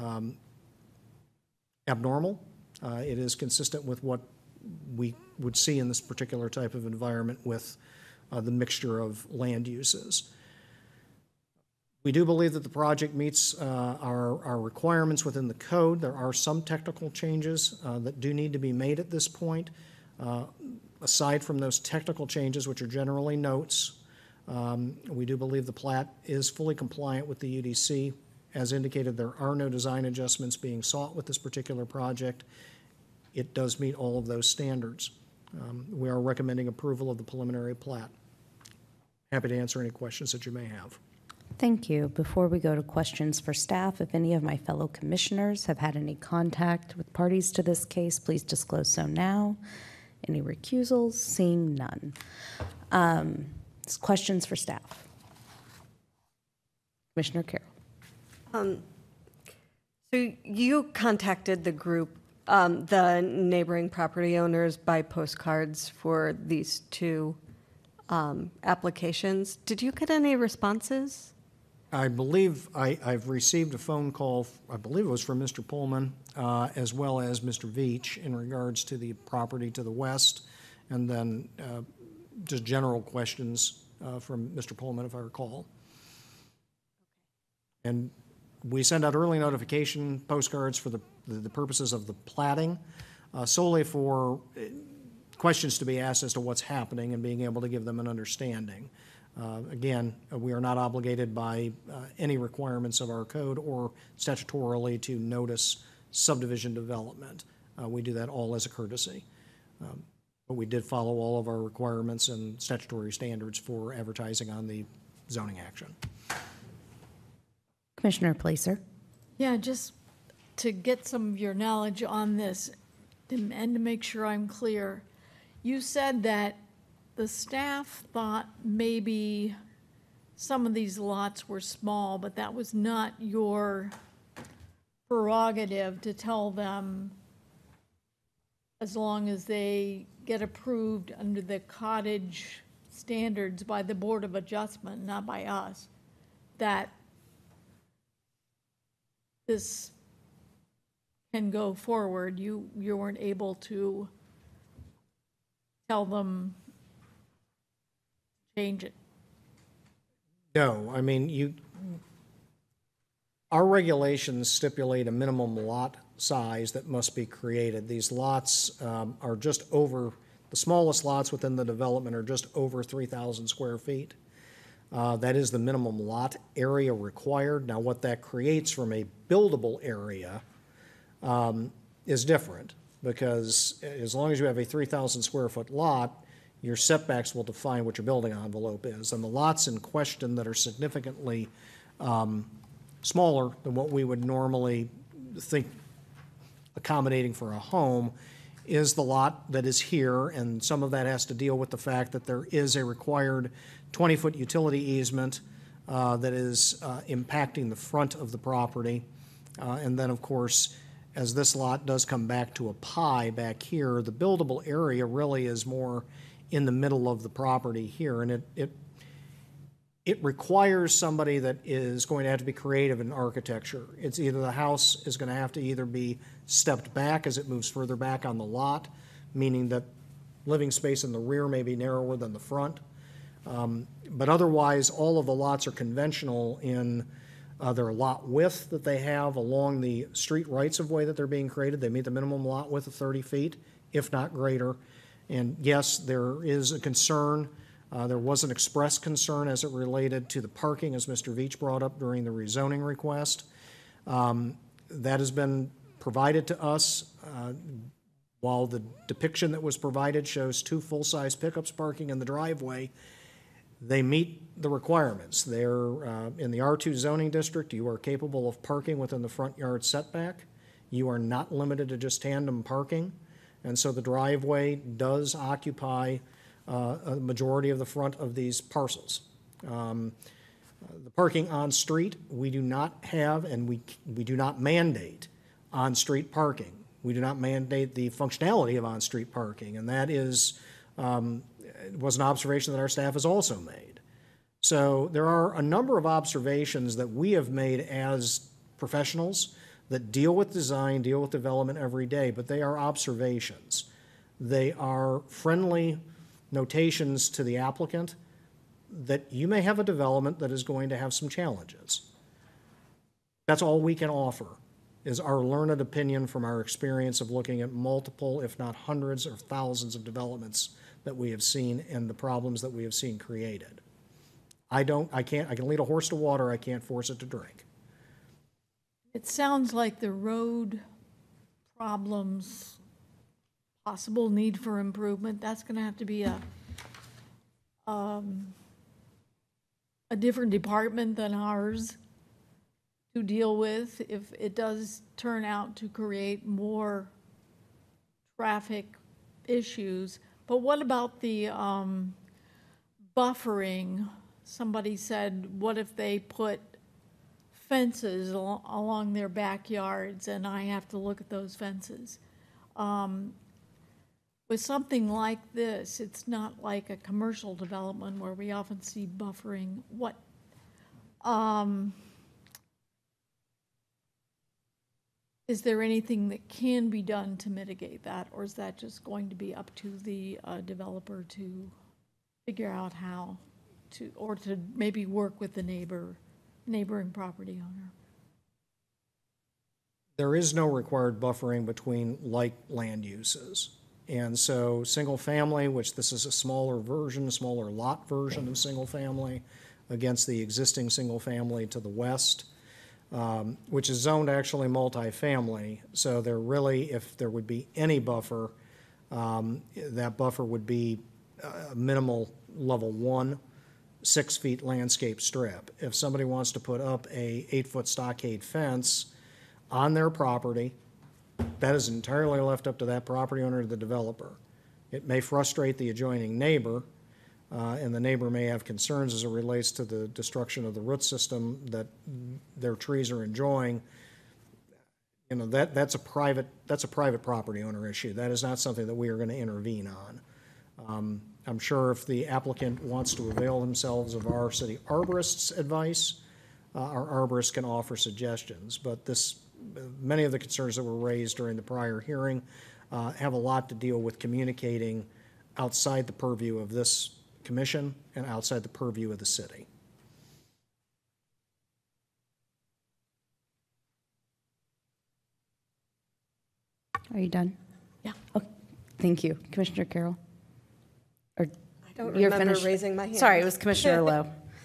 abnormal. It is consistent with what we would see in this particular type of environment with the mixture of land uses. We do believe that the project meets our requirements within the code. There are some technical changes that do need to be made at this point. Aside from those technical changes, which are generally notes, we do believe the plat is fully compliant with the UDC. As indicated, there are no design adjustments being sought with this particular project. It does meet all of those standards. We are recommending approval of the preliminary plat. Happy to answer any questions that you may have. Thank you. Before we go to questions for staff, if any of my fellow commissioners have had any contact with parties to this case, please disclose so now. Any recusals? Seeing none. Questions for staff. Commissioner Carroll. So you contacted the group, the neighboring property owners by postcards for these two applications. Did you get any responses? I believe I've received a phone call, I believe it was from Mr. Pullman, as well as Mr. Veach in regards to the property to the west, and then just general questions from Mr. Pullman, if I recall. And we send out early notification postcards for the purposes of the platting, solely for questions to be asked as to what's happening and being able to give them an understanding. Again, we are not obligated by any requirements of our code or statutorily to notice subdivision development. We do that all as a courtesy. But we did follow all of our requirements and statutory standards for advertising on the zoning action. Commissioner Placer. Yeah, just to get some of your knowledge on this and to make sure I'm clear, you said that the staff thought maybe some of these lots were small, but that was not your prerogative to tell them, as long as they get approved under the cottage standards by the Board of Adjustment, not by us, that this can go forward, you weren't able to tell them change it. No, I mean, our regulations stipulate a minimum lot size that must be created. These lots are just over, the smallest lots within the development are just over 3,000 square feet. That is the minimum lot area required. Now, what that creates from a buildable area is different, because as long as you have a 3,000 square foot lot, your setbacks will define what your building envelope is. And the lots in question that are significantly smaller than what we would normally think accommodating for a home is the lot that is here, and some of that has to deal with the fact that there is a required 20-foot utility easement that is impacting the front of the property. And then, of course, as this lot does come back to a pie back here, the buildable area really is more in the middle of the property here, and it requires somebody that is going to have to be creative in architecture. It's either the house is going to have to either be stepped back as it moves further back on the lot, meaning that living space in the rear may be narrower than the front. But otherwise, all of the lots are conventional in their lot width that they have along the street rights-of-way that they're being created. They meet the minimum lot width of 30 feet, if not greater. And yes, there is a concern. There was an express concern as it related to the parking, as Mr. Veach brought up during the rezoning request. That has been provided to us. While the depiction that was provided shows 2 full-size pickups parking in the driveway, they meet the requirements. They're in the R2 zoning district. You are capable of parking within the front yard setback. You are not limited to just tandem parking. And so the driveway does occupy a majority of the front of these parcels. The parking on street, we do not have, and we do not mandate on-street parking. We do not mandate the functionality of on-street parking, and that is was an observation that our staff has also made. So there are a number of observations that we have made as professionals that deal with design, deal with development every day, but they are observations. They are friendly notations to the applicant that you may have a development that is going to have some challenges. That's all we can offer, is our learned opinion from our experience of looking at multiple, if not hundreds or thousands of developments that we have seen and the problems that we have seen created. I can lead a horse to water, I can't force it to drink. It sounds like the road problems, possible need for improvement, that's going to have to be a different department than ours to deal with if it does turn out to create more traffic issues. But what about the buffering? Somebody said, what if they put fences along their backyards and I have to look at those fences? With something like this, it's not like a commercial development where we often see buffering. What, is there anything that can be done to mitigate that, or is that just going to be up to the developer to figure out how to, or to maybe work with the neighboring property owner? There is no required buffering between like land uses. And so single family, which this is a smaller version, a smaller lot version of single family against the existing single family to the west, which is zoned actually multifamily. So there really, if there would be any buffer, that buffer would be a minimal level 1, 6 feet landscape strip. If somebody wants to put up a 8-foot stockade fence on their property, that is entirely left up to that property owner or the developer. It may frustrate the adjoining neighbor, and the neighbor may have concerns as it relates to the destruction of the root system that their trees are enjoying. You know, that's a private property owner issue. That is not something that we are going to intervene on. I'm sure if the applicant wants to avail themselves of our city arborist's advice, our arborists can offer suggestions. But many of the concerns that were raised during the prior hearing have a lot to deal with communicating outside the purview of this commission and outside the purview of the city. Are you done? Yeah. Okay, thank you. Commissioner Carroll? Or I don't you're remember finished? raising my hand. Sorry, it was Commissioner Lowe.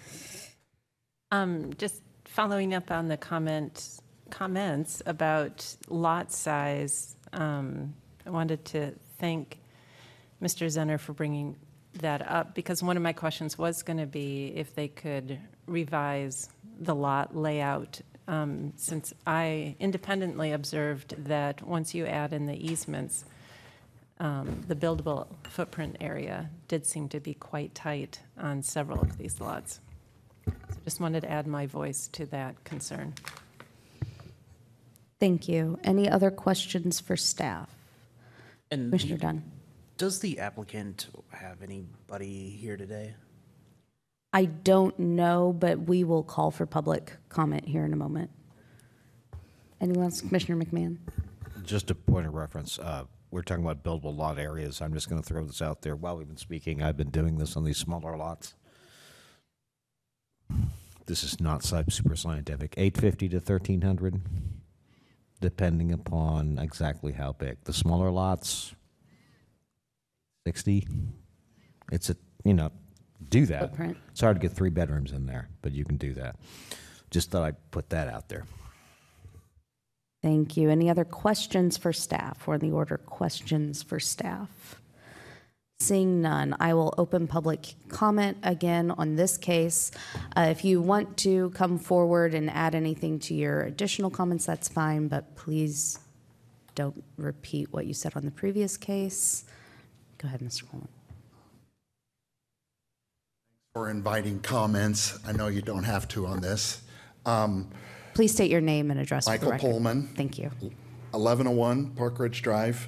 Just following up on the comments about lot size, I wanted to thank Mr. Zenner for bringing that up, because one of my questions was going to be if they could revise the lot layout, since I independently observed that once you add in the easements, the buildable footprint area did seem to be quite tight on several of these lots. So just wanted to add my voice to that concern. Thank you. Any other questions for staff? And Commissioner Dunn? does the applicant have anybody here today? I don't know, but we will call for public comment here in a moment. Anyone else? Commissioner McMahon? Just a point of reference, we're talking about buildable lot areas. I'm just going to throw this out there. While we've been speaking, I've been doing this on these smaller lots. This is not super scientific. 850 to 1,300, depending upon exactly how big. The smaller lots, 60. It's do that. Footprint. It's hard to get 3 bedrooms in there, but you can do that. Just thought I'd put that out there. Thank you. Any other questions for staff, or in the order questions for staff? Seeing none, I will open public comment again on this case. If you want to come forward and add anything to your additional comments, that's fine, but please don't repeat what you said on the previous case. Go ahead, Mr. Coleman. For inviting comments. I know you don't have to on this. Please state your name and address for the Michael record. Pullman. Thank you. 1101 Park Ridge Drive.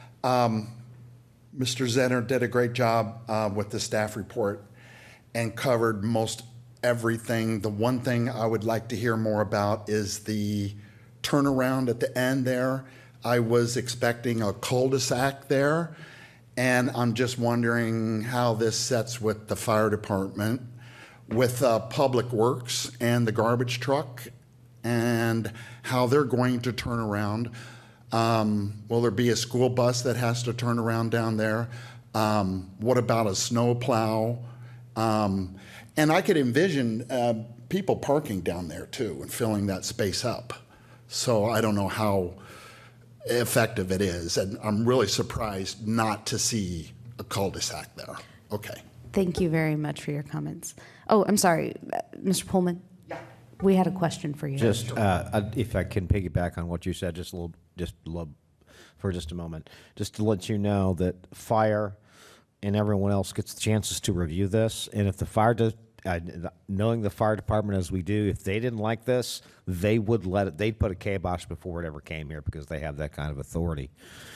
Mr. Zenner did a great job with the staff report and covered most everything. The one thing I would like to hear more about is the turnaround at the end there. I was expecting a cul-de-sac there, and I'm just wondering how this sets with the fire department, with Public Works and the garbage truck, and how they're going to turn around. Will there be a school bus that has to turn around down there? What about a snow plow? And I could envision people parking down there too and filling that space up. So I don't know how effective it is. And I'm really surprised not to see a cul-de-sac there. Okay. Thank you very much for your comments. Oh, I'm sorry, Mr. Pullman? Yeah. We had a question for you. Just if I can piggyback on what you said, for just a moment, just to let you know that fire and everyone else gets the chances to review this, and if the fire does, knowing the fire department as we do, if they didn't like this, they would let it. They'd put a kibosh before it ever came here because they have that kind of authority.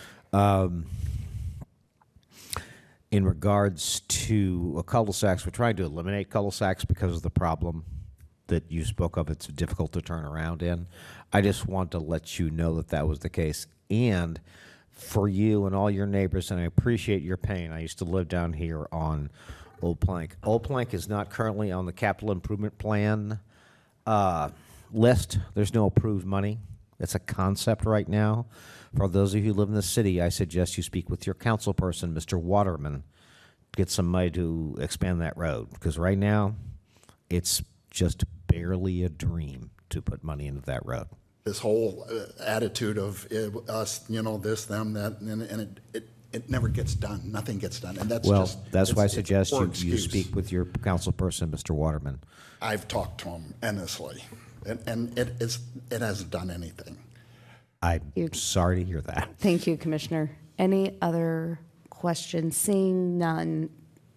In regards to cul-de-sacs, we're trying to eliminate cul-de-sacs because of the problem that you spoke of. It's difficult to turn around in. I just want to let you know that that was the case. And for you and all your neighbors, and I appreciate your pain. I used to live down here on Old Plank. Old Plank is not currently on the capital improvement plan list. There's no approved money. It's a concept right now. For those of you who live in the city, I suggest you speak with your council person, Mr. Waterman, get some money to expand that road. Because right now, it's just barely a dream to put money into that road. This whole attitude of us, this, them, that, and it never gets done. Nothing gets done, and that's that's why I it's suggest poor you excuse. speak with your council person, Mr. Waterman. I've talked to him endlessly, and it hasn't done anything. I'm sorry to hear that. Thank you, Commissioner. Any other questions? Seeing none.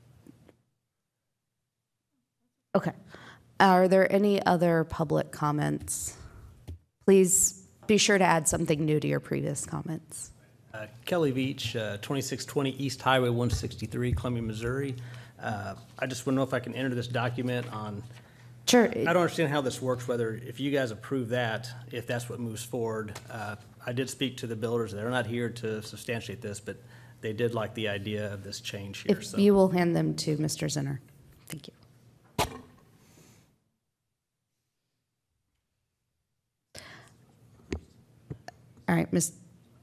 Okay. Are there any other public comments? Please be sure to add something new to your previous comments. Kelly Veach, 2620 East Highway 163, Columbia, Missouri. I just want to know if I can enter this document on Sure. I don't understand how this works, whether, if you guys approve that, if that's what moves forward. I did speak to the builders. They're not here to substantiate this, but they did like the idea of this change here, If so. you will hand them to Mr. Zinner. Thank you. All right, Mr.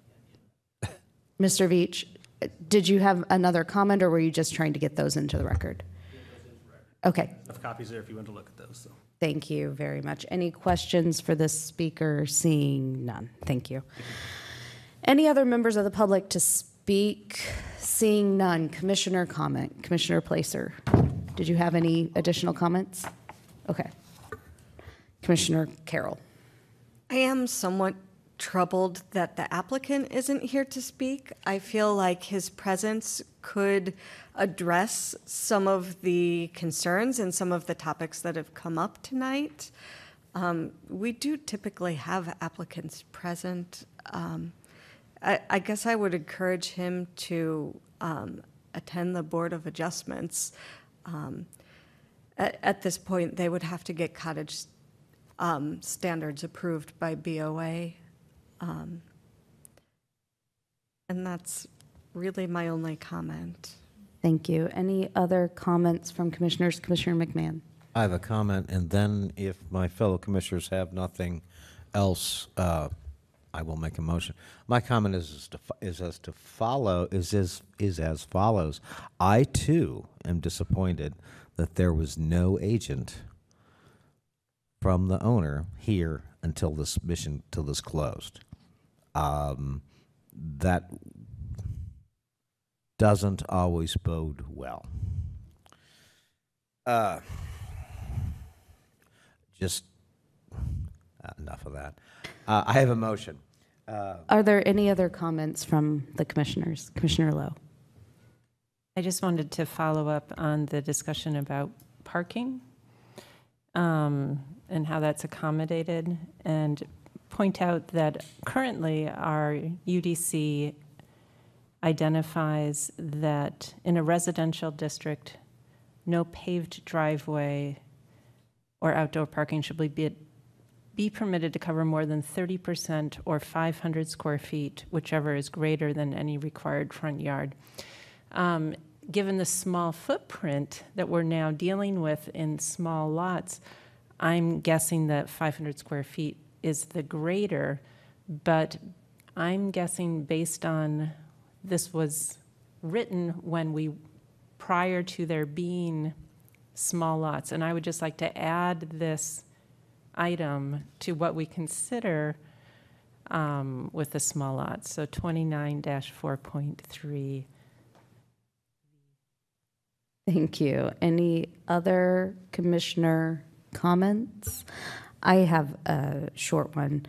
Veach, did you have another comment, or were you just trying to get those into the record? Okay, Enough copies there if you want to look at those, so. thank you very much. Any questions for this speaker? Seeing none. Thank you. Any other members of the public to speak? Seeing none. Commissioner comment. Commissioner Placer, did you have any additional comments? Okay. Commissioner Carroll. I am somewhat troubled that the applicant isn't here to speak. I feel like his presence could address some of the concerns and some of the topics that have come up tonight. We do typically have applicants present. I guess I would encourage him to attend the Board of Adjustments. At this point, they would have to get cottage standards approved by BOA. And that's really my only comment. Thank you. Any other comments from commissioners? Commissioner McMahon. I have a comment, and then if my fellow commissioners have nothing else, I will make a motion. My comment is as follows. I too am disappointed that there was no agent from the owner here until this closed. That doesn't always bode well. Just enough of that. I have a motion. Are there any other comments from the commissioners? Commissioner Lowe. I just wanted to follow up on the discussion about parking and how that's accommodated, and point out that currently our UDC identifies that in a residential district, no paved driveway or outdoor parking should be permitted to cover more than 30% or 500 square feet, whichever is greater than any required front yard. Given the small footprint that we're now dealing with in small lots, I'm guessing that 500 square feet is the greater, but I'm guessing based on this was written prior to there being small lots. And I would just like to add this item to what we consider with the small lots. So 29-4.3. Thank you. Any other commissioner comments? I have a short one.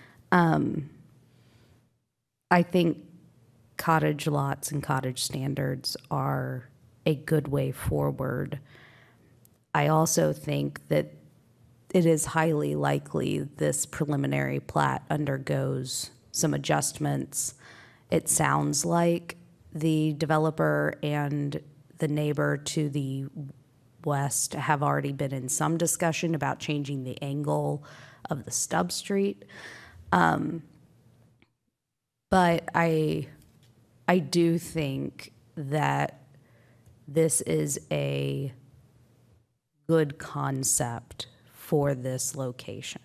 I think cottage lots and cottage standards are a good way forward. I also think that it is highly likely this preliminary plat undergoes some adjustments. It sounds like the developer and the neighbor to the west have already been in some discussion about changing the angle of the stub street. But I do think that this is a good concept for this location.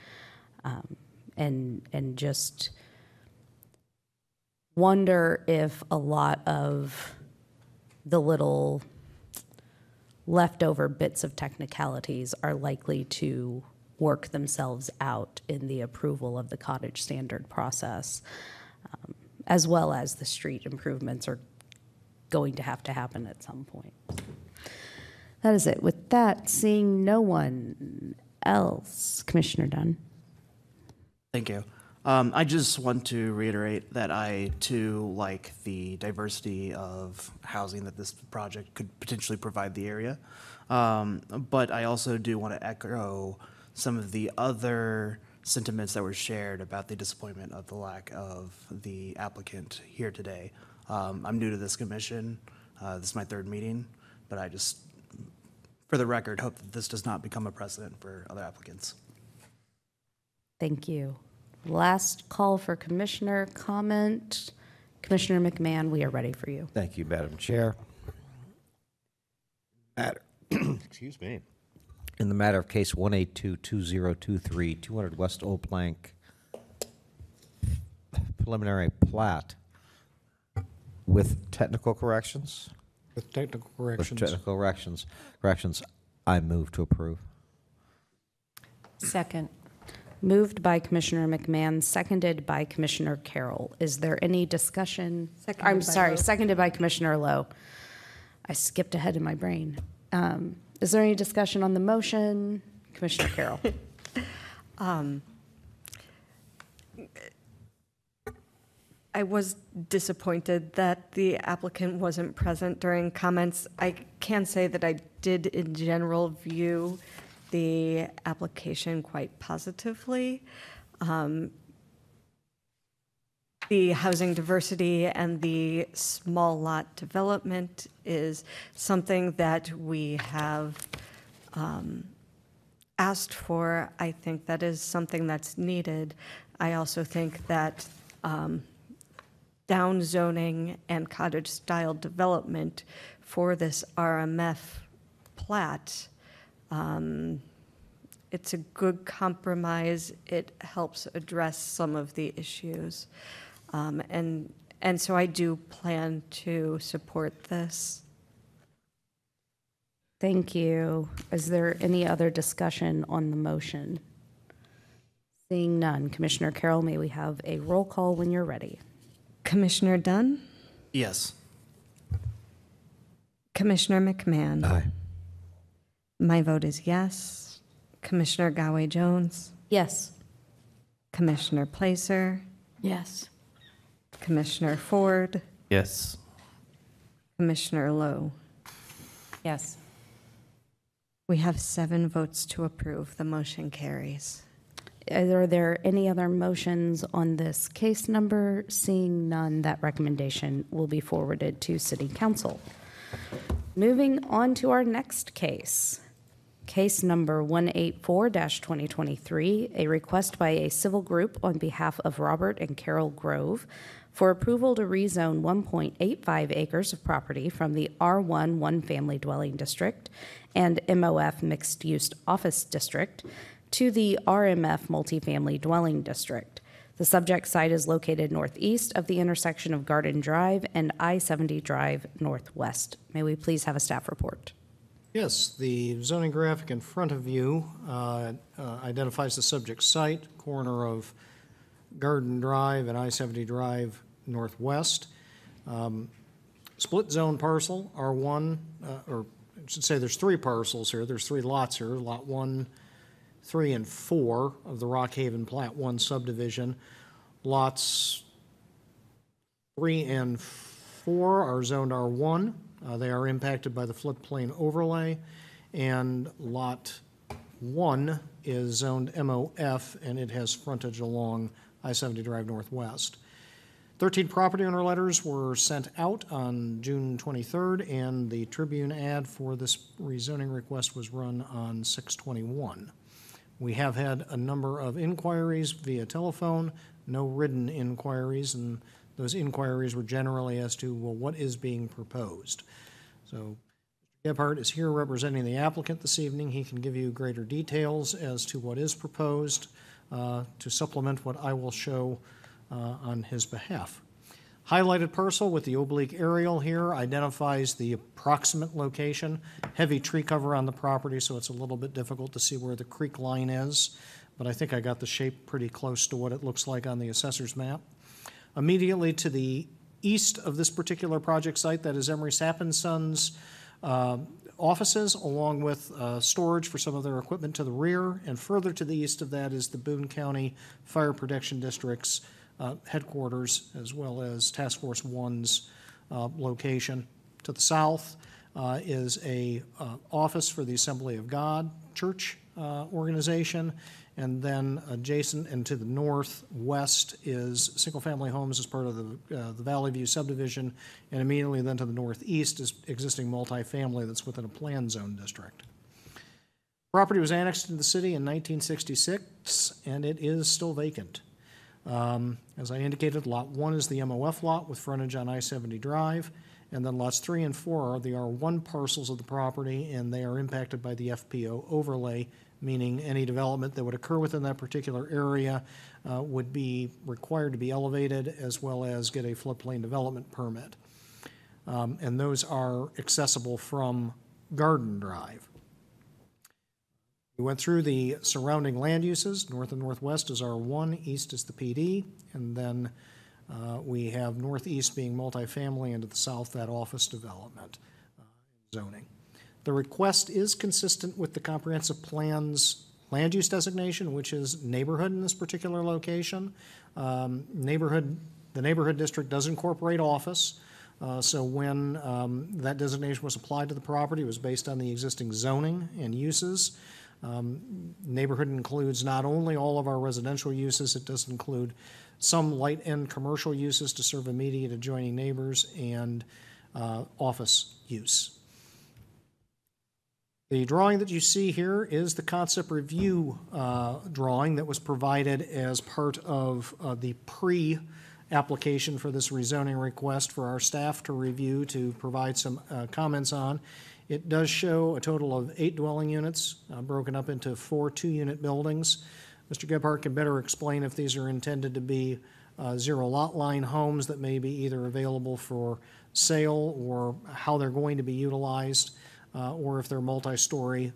And just wonder if a lot of the little leftover bits of technicalities are likely to work themselves out in the approval of the cottage standard process, as well as the street improvements are going to happen at some point. That is it. With that, seeing no one else, Commissioner Dunn. Thank you. I just want to reiterate that I, too, like the diversity of housing that this project could potentially provide the area. But I also do want to echo some of the other sentiments that were shared about the disappointment of the lack of the applicant here today. I'm new to this commission. This is my third meeting, but I just for the record, hope that this does not become a precedent for other applicants. Thank you. Last call for commissioner comment. Commissioner McMahon, we are ready for you. Thank you, Madam Chair. Excuse me. In the matter of case 1822023, 200 West Old Plank, preliminary plat with technical corrections? With technical With corrections. technical corrections, I move to approve. Second. Moved by Commissioner McMahon, seconded by Commissioner Carroll. Is there any discussion? Seconded I'm by sorry, Lowe. seconded by Commissioner Lowe. I skipped ahead in my brain. Is there any discussion on the motion? Commissioner Carroll. I was disappointed that the applicant wasn't present during comments. I can say that I did in general view the application quite positively. The housing diversity and the small lot development is something that we have asked for. I think that is something that's needed. I also think that down zoning and cottage style development for this RMF plat, it's a good compromise. It helps address some of the issues. And so I do plan to support this. Thank you. Is there any other discussion on the motion? Seeing none. Commissioner Carroll, may we have a roll call when you're ready? Commissioner Dunn? Yes. Commissioner McMahon? Aye. My vote is yes. Commissioner Goway-Jones? Yes. Commissioner Placer? Yes. Commissioner Ford? Yes. Commissioner Lowe? Yes. We have 7 votes to approve. The motion carries. Are there any other motions on this case number? Seeing none, that recommendation will be forwarded to City Council. Moving on to our next case. Case number 184-2023, a request by a civil group on behalf of Robert and Carol Grove for approval to rezone 1.85 acres of property from the R1 one-family dwelling district and MOF mixed-use office district to the RMF multifamily dwelling district. The subject site is located northeast of the intersection of Garden Drive and I-70 Drive Northwest. May we please have a staff report? Yes, the zoning graphic in front of you identifies the subject site, corner of Garden Drive and I-70 Drive Northwest. Split zone parcel, R1, or I should say there's 3 parcels here. There's 3 lots here, Lot 1, 3, and 4 of the Rockhaven Plat 1 subdivision. Lots 3 and 4 are zoned R1. They are impacted by the floodplain overlay. And Lot 1 is zoned MOF, and it has frontage along I-70 Drive Northwest. 13 property owner letters were sent out on June 23rd, and the Tribune ad for this rezoning request was run on 6/21. We have had a number of inquiries via telephone, no written inquiries, and those inquiries were generally as to, well, what is being proposed? So Mr. Gebhardt is here representing the applicant this evening. He can give you greater details as to what is proposed to supplement what I will show on his behalf. Highlighted parcel with the oblique aerial here identifies the approximate location. Heavy tree cover on the property, so it's a little bit difficult to see where the creek line is, but I think I got the shape pretty close to what it looks like on the assessor's map. Immediately to the east of this particular project site, that is Emery Sapp & Sons offices, along with storage for some of their equipment to the rear, and further to the east of that is the Boone County Fire Protection District's headquarters, as well as Task Force 1's location. To the south is a office for the Assembly of God Church organization, and then adjacent and to the northwest is single-family homes as part of the Valley View subdivision, and immediately then to the northeast is existing multifamily that's within a planned zone district. Property was annexed into the city in 1966, and it is still vacant. As I indicated, Lot 1 is the MOF lot with frontage on I-70 Drive, and then lots 3 and 4 are the R1 parcels of the property, and they are impacted by the FPO overlay, meaning any development that would occur within that particular area would be required to be elevated as well as get a floodplain development permit. And those are accessible from Garden Drive. We went through the surrounding land uses. North and northwest is R1, east is the PD, and then we have northeast being multifamily, and to the south, that office development zoning. The request is consistent with the comprehensive plan's land use designation, which is neighborhood in this particular location. The neighborhood district does incorporate office. So when that designation was applied to the property, it was based on the existing zoning and uses. Neighborhood includes not only all of our residential uses, it does include some light-end commercial uses to serve immediate adjoining neighbors and office use. The drawing that you see here is the concept review drawing that was provided as part of the pre-application for this rezoning request for our staff to review to provide some comments on. It does show a total of 8 dwelling units broken up into 4 2-unit buildings. Mr. Gebhardt can better explain if these are intended to be zero lot line homes that may be either available for sale or how they're going to be utilized, or if they're multi-story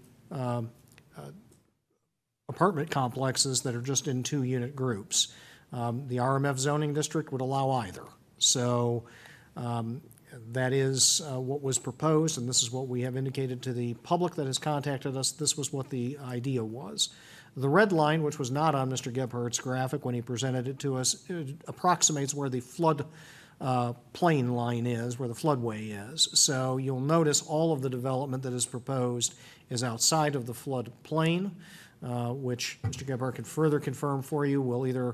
apartment complexes that are just in 2-unit groups. The RMF zoning district would allow either. So that is what was proposed, and this is what we have indicated to the public that has contacted us. This was what the idea was. The red line, which was not on Mr. Gebhardt's graphic when he presented it to us, it approximates where the flood plain line is, where the floodway is. So you'll notice all of the development that is proposed is outside of the flood plain, which Mr. Gebhardt can further confirm for you will either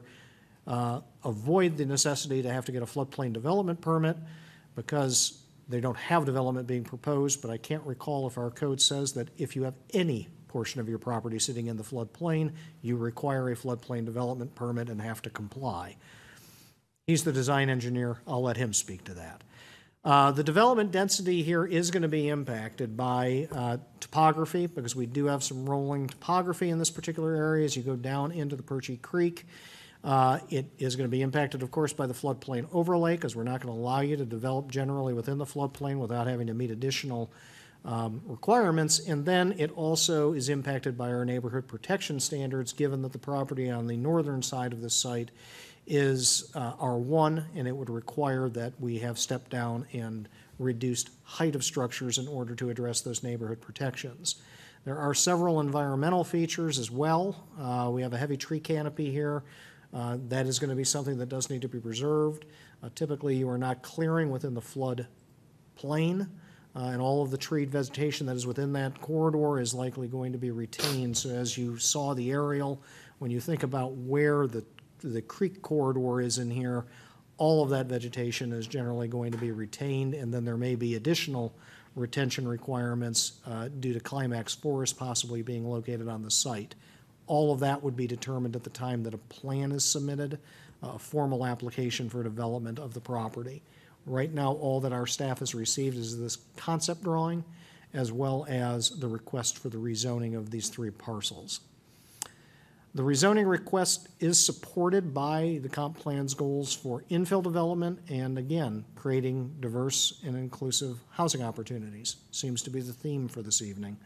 avoid the necessity to have to get a floodplain development permit because they don't have development being proposed, but I can't recall if our code says that if you have any portion of your property sitting in the floodplain, you require a floodplain development permit and have to comply. He's the design engineer. I'll let him speak to that. The development density here is going to be impacted by topography because we do have some rolling topography in this particular area as you go down into the Perchie Creek. It is going to be impacted, of course, by the floodplain overlay because we're not going to allow you to develop generally within the floodplain without having to meet additional requirements. And then it also is impacted by our neighborhood protection standards, given that the property on the northern side of the site is R1, and it would require that we have stepped down and reduced height of structures in order to address those neighborhood protections. There are several environmental features as well. We have a heavy tree canopy here. That is going to be something that does need to be preserved. Typically, you are not clearing within the flood plain, and all of the treed vegetation that is within that corridor is likely going to be retained. So as you saw the aerial, when you think about where the creek corridor is in here, all of that vegetation is generally going to be retained, and then there may be additional retention requirements due to climax forest possibly being located on the site. All of that would be determined at the time that a plan is submitted, a formal application for development of the property. Right now, all that our staff has received is this concept drawing, as well as the request for the rezoning of these 3 parcels. The rezoning request is supported by the comp plan's goals for infill development and, again, creating diverse and inclusive housing opportunities. Seems to be the theme for this evening.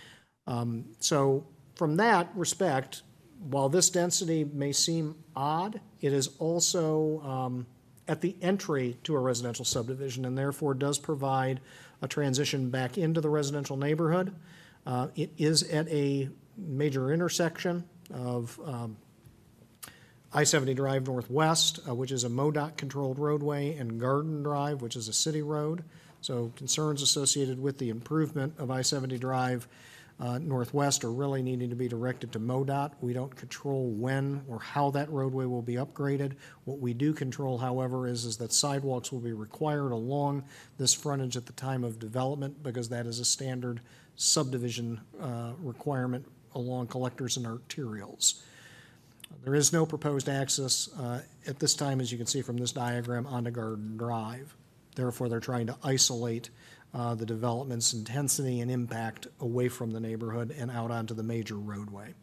So from that respect, while this density may seem odd, it is also at the entry to a residential subdivision and therefore does provide a transition back into the residential neighborhood. It is at a major intersection of I-70 Drive Northwest, which is a MoDOT-controlled roadway, and Garden Drive, which is a city road. So concerns associated with the improvement of I-70 Drive Northwest are really needing to be directed to MoDOT. We don't control when or how that roadway will be upgraded. What we do control, however, is that sidewalks will be required along this frontage at the time of development because that is a standard subdivision requirement along collectors and arterials. There is no proposed access at this time, as you can see from this diagram, onto Garden Drive. Therefore, they're trying to isolate the development's intensity and impact away from the neighborhood and out onto the major roadway.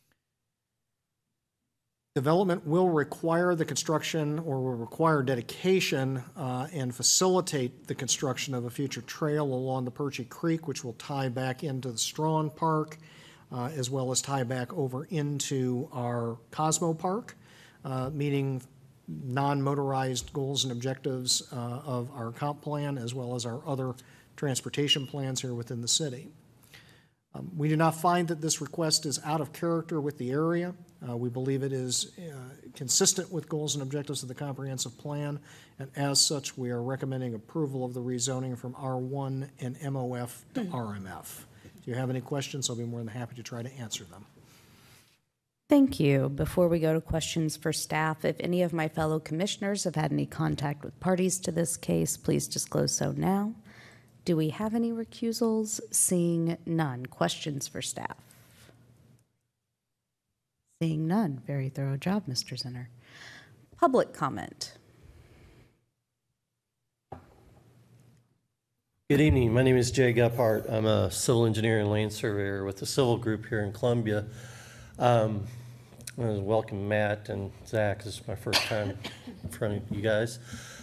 Development will require the construction or will require dedication and facilitate the construction of a future trail along the Perchie Creek, which will tie back into the Strawn Park, as well as tie back over into our Cosmo Park, meeting non-motorized goals and objectives of our comp plan, as well as our other transportation plans here within the city. We do not find that this request is out of character with the area. We believe it is consistent with goals and objectives of the comprehensive plan, and as such, we are recommending approval of the rezoning from R1 and MOF to RMF. If you have any questions, I'll be more than happy to try to answer them. Thank you. Before we go to questions for staff, if any of my fellow commissioners have had any contact with parties to this case, please disclose so now. Do we have any recusals? Seeing none. Questions for staff? Seeing none. Very thorough job, Mr. Zinner. Public comment. Good evening. My name is Jay Gephardt. I'm a civil engineer and land surveyor with the Civil Group here in Columbia. I want to welcome Matt and Zach. This is my first time in front of you guys.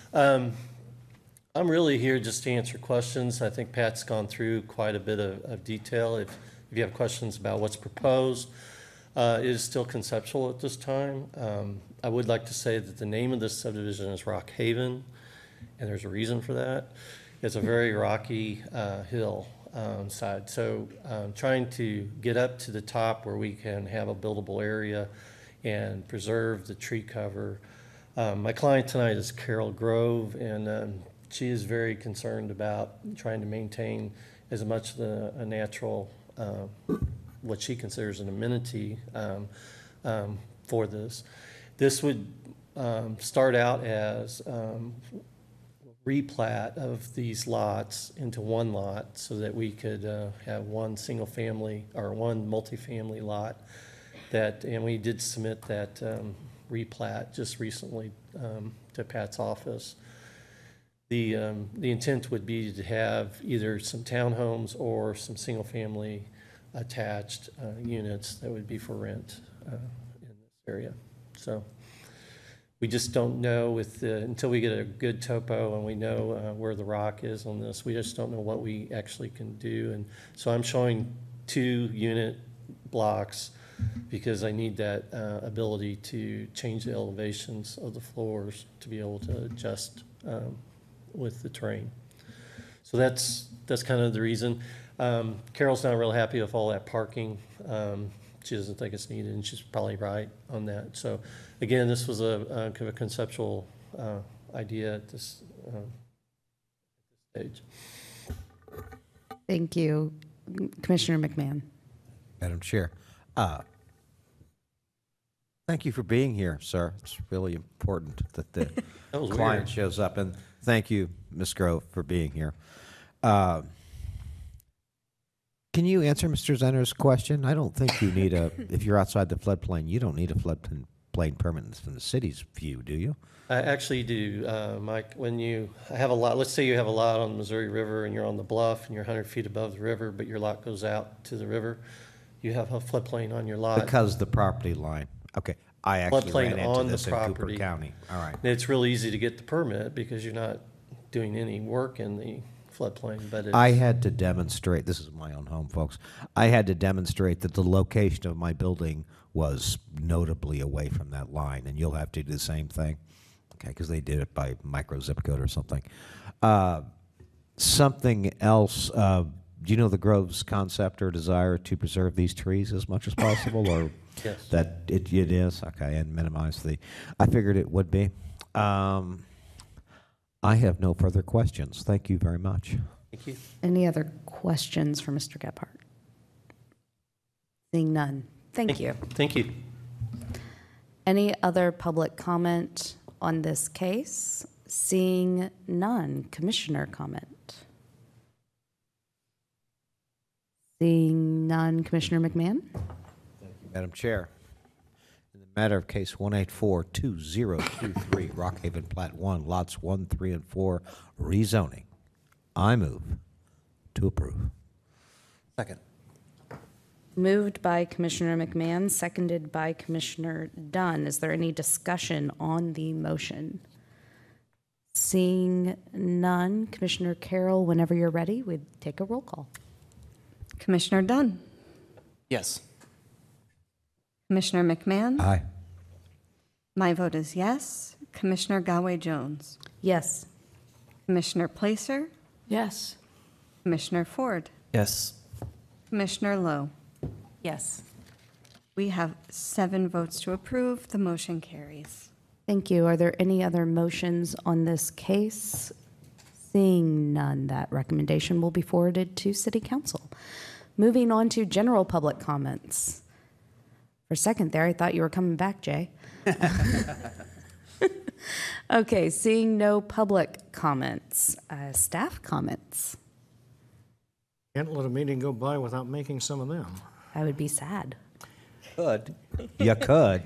I'm really here just to answer questions. I think Pat's gone through quite a bit of detail. If you have questions about what's proposed, it is still conceptual at this time. I would like to say that the name of this subdivision is Rock Haven, and there's a reason for that. It's a very rocky hill side. So trying to get up to the top where we can have a buildable area and preserve the tree cover. My client tonight is Carol Grove, and she is very concerned about trying to maintain as much of a natural, what she considers an amenity for this. This would start out as replat of these lots into one lot so that we could have one single family or one multifamily lot and we did submit that replat just recently to Pat's office. The intent would be to have either some townhomes or some single family attached units that would be for rent in this area. So we just don't know until we get a good topo and we know where the rock is on this, we just don't know what we actually can do. And so I'm showing 2 unit blocks because I need that ability to change the elevations of the floors to be able to adjust with the terrain. So that's kind of the reason. Carol's not real happy with all that parking. She doesn't think it's needed, and she's probably right on that. So again, this was a kind of a conceptual idea at this stage. Thank you. Commissioner McMahon. Madam Chair, thank you for being here, sir. It's really important that the client shows up. And thank you, Ms. Grove, for being here. Can you answer Mr. Zenner's question? I don't think you need if you're outside the floodplain, you don't need a floodplain permit from the city's view, do you? I actually do, Mike. When you have a lot, let's say you have a lot on the Missouri River and you're on the bluff and you're 100 feet above the river, but your lot goes out to the river, you have a floodplain on your lot. Because the property line. Okay. I actually ran into this in Cooper County. All right. And it's real easy to get the permit because you're not doing any work in the floodplain, but I had to demonstrate, this is my own home, folks, I had to demonstrate that the location of my building was notably away from that line, and you'll have to do the same thing, okay, because they did it by micro zip code or something. Something else, do you know the Grove's concept or desire to preserve these trees as much as possible, or yes. That it is? Okay, and minimize I figured it would be. I have no further questions. Thank you very much. Thank you. Any other questions for Mr. Gephardt? Seeing none. Thank you. Thank you. Any other public comment on this case? Seeing none. Commissioner comment? Seeing none, Commissioner McMahon? Madam Chair, in the matter of case 184-2023, Rockhaven Plat 1, lots 1, 3, and 4, rezoning, I move to approve. Second. Moved by Commissioner McMahon, seconded by Commissioner Dunn. Is there any discussion on the motion? Seeing none, Commissioner Carroll, whenever you're ready, we'd take a roll call. Commissioner Dunn. Yes. Commissioner McMahon. Aye. My vote is yes. Commissioner Galway-Jones. Yes. Commissioner Placer. Yes. Commissioner Ford. Yes. Commissioner Lowe. Yes. We have 7 votes to approve. The motion carries. Thank you. Are there any other motions on this case? Seeing none, that recommendation will be forwarded to City Council. Moving on to general public comments. For a second there, I thought you were coming back, Jay. Okay, seeing no public comments, staff comments. Can't let a meeting go by without making some of them. I would be sad. Could. You could.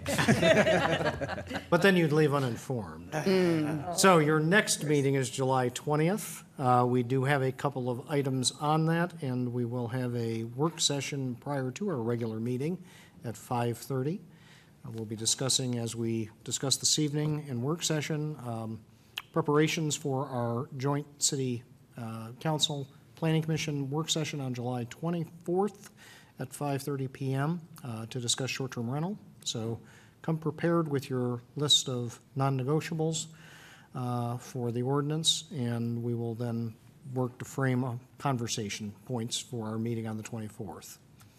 But then you'd leave uninformed. So your next meeting is July 20th. We do have a couple of items on that, and we will have a work session prior to our regular meeting at 5:30. We'll be discussing, as we discussed this evening in work session, preparations for our joint city council planning commission work session on July 24th at 5:30 p.m. To discuss short-term rental. So come prepared with your list of non-negotiables for the ordinance, and we will then work to frame conversation points for our meeting on the 24th.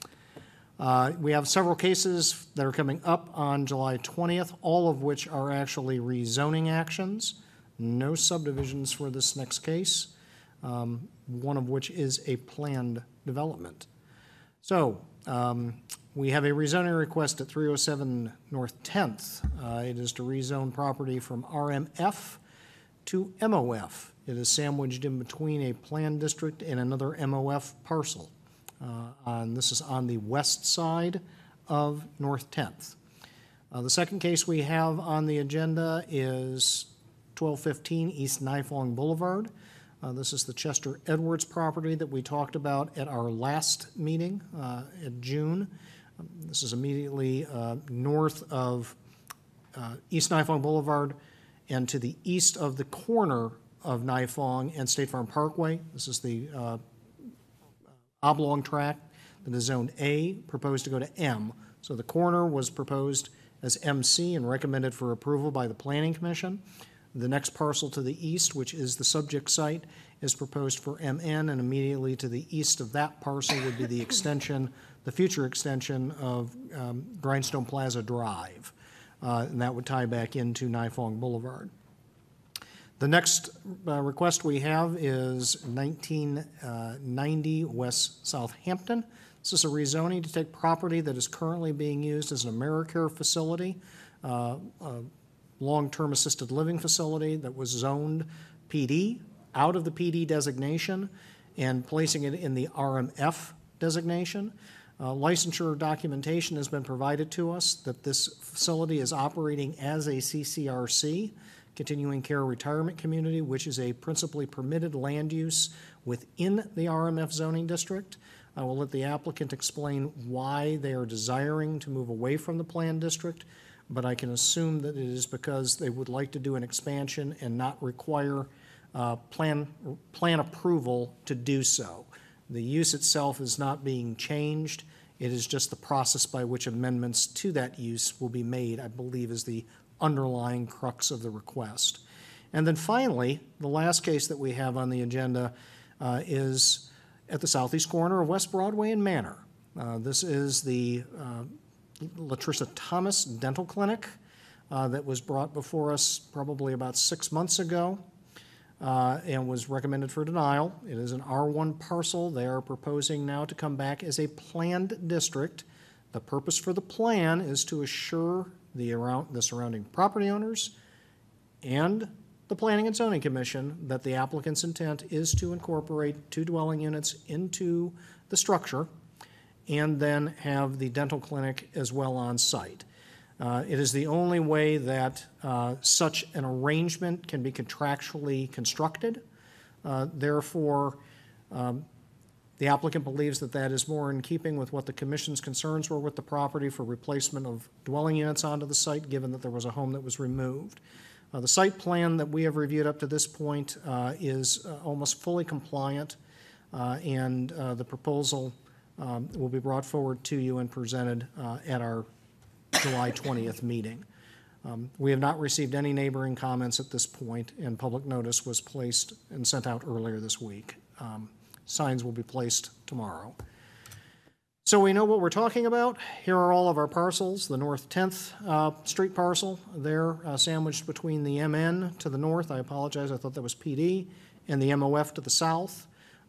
We have several cases that are coming up on July 20th, all of which are actually rezoning actions. No subdivisions for this next case, one of which is a planned development. So we have a rezoning request at 307 North 10th. It is to rezone property from RMF to MOF. It is sandwiched in between a planned district and another MOF parcel. This is on the west side of North 10th. The second case we have on the agenda is 1215 East Nifong Boulevard. This is the Chester Edwards property that we talked about at our last meeting in June. This is immediately north of East Nifong Boulevard and to the east of the corner of Nifong and State Farm Parkway. This is the oblong tract that is zoned A, proposed to go to M. So the corner was proposed as MC and recommended for approval by the Planning Commission. The next parcel to the east, which is the subject site, is proposed for MN, and immediately to the east of that parcel would be the extension, the future extension of Grindstone Plaza Drive, and that would tie back into Nifong Boulevard. The next request we have is 1990 West Southampton. This is a rezoning to take property that is currently being used as an AmeriCare facility, a long-term assisted living facility that was zoned PD, out of the PD designation, and placing it in the RMF designation. Licensure documentation has been provided to us that this facility is operating as a CCRC, Continuing Care Retirement Community, which is a principally permitted land use within the RMF zoning district. I will let the applicant explain why they are desiring to move away from the planned district, but I can assume that it is because they would like to do an expansion and not require plan approval to do so. The use itself is not being changed. It is just the process by which amendments to that use will be made, I believe, is the underlying crux of the request. And then finally, the last case that we have on the agenda is at the southeast corner of West Broadway and Manor. This is the Latricia Thomas Dental Clinic that was brought before us probably about 6 months ago and was recommended for denial. It is an R1 parcel. They are proposing now to come back as a planned district. The purpose for the plan is to assure the surrounding property owners and the Planning and Zoning Commission that the applicant's intent is to incorporate 2 dwelling units into the structure and then have the dental clinic as well on site. It is the only way that such an arrangement can be contractually constructed. Therefore, the applicant believes that that is more in keeping with what the commission's concerns were with the property for replacement of dwelling units onto the site, given that there was a home that was removed. The site plan that we have reviewed up to this point is almost fully compliant, and the proposal will be brought forward to you and presented at our July 20th meeting. We have not received any neighboring comments at this point, and public notice was placed and sent out earlier this week. Signs will be placed tomorrow. So we know what we're talking about. Here are all of our parcels. The North 10th Street parcel there, sandwiched between the MN to the north. I apologize, I thought that was PD, and the MOF to the south.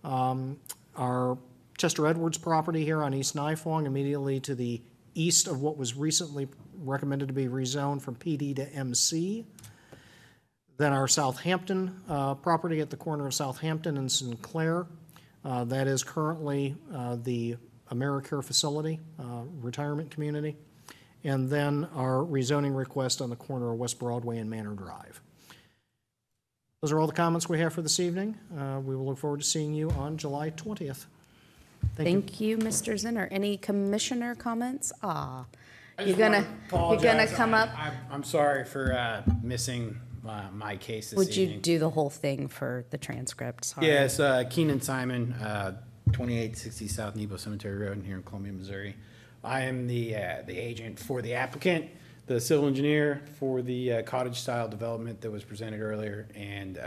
Our Chester Edwards property here on East Nifong, immediately to the east of what was recently recommended to be rezoned from PD to MC. Then our Southampton property at the corner of Southampton and Sinclair. That is currently the AmeriCare facility, retirement community. And then our rezoning request on the corner of West Broadway and Manor Drive. Those are all the comments we have for this evening. We will look forward to seeing you on July 20th. Thank you, Mr. Zinner. Any commissioner comments? You're gonna come up? I'm sorry for missing my case this Would you evening. do the whole thing for the transcript? Sorry. Yes, Keenan Simon, 2860 South Nebo Cemetery Road here in Columbia, Missouri. I am the agent for the applicant, the civil engineer for the cottage-style development that was presented earlier, and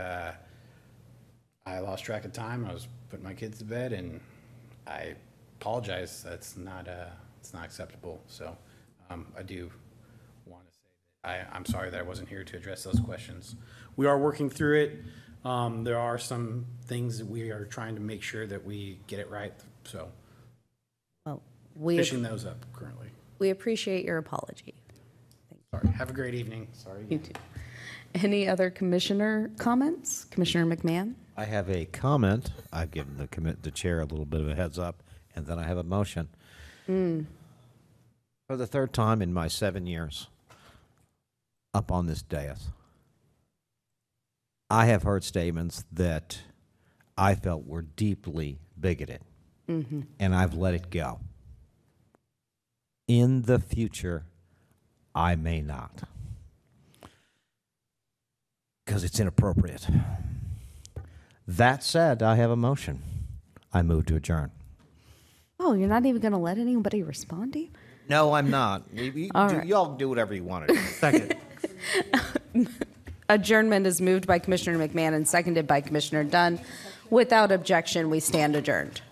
I lost track of time. I was putting my kids to bed, and I apologize. That's not it's not acceptable. So I do want to say that I'm sorry that I wasn't here to address those questions. We are working through it. There are some things that we are trying to make sure that we get it right. So Well, fishing those up currently. we appreciate your apology. Sorry. Have a great evening. Sorry. You too. Any other commissioner comments? Commissioner McMahon? I have a comment. I've given the chair a little bit of a heads up, and then I have a motion. For the third time in my 7 years up on this dais, I have heard statements that I felt were deeply bigoted, and I've let it go. In the future, I may not, because it's inappropriate. That said, I have a motion. I move to adjourn. Oh, you're not even going to let anybody respond to you? No, I'm not. Y'all do whatever you want to do. Second. Adjournment is moved by Commissioner McMahon and seconded by Commissioner Dunn. Without objection, we stand adjourned.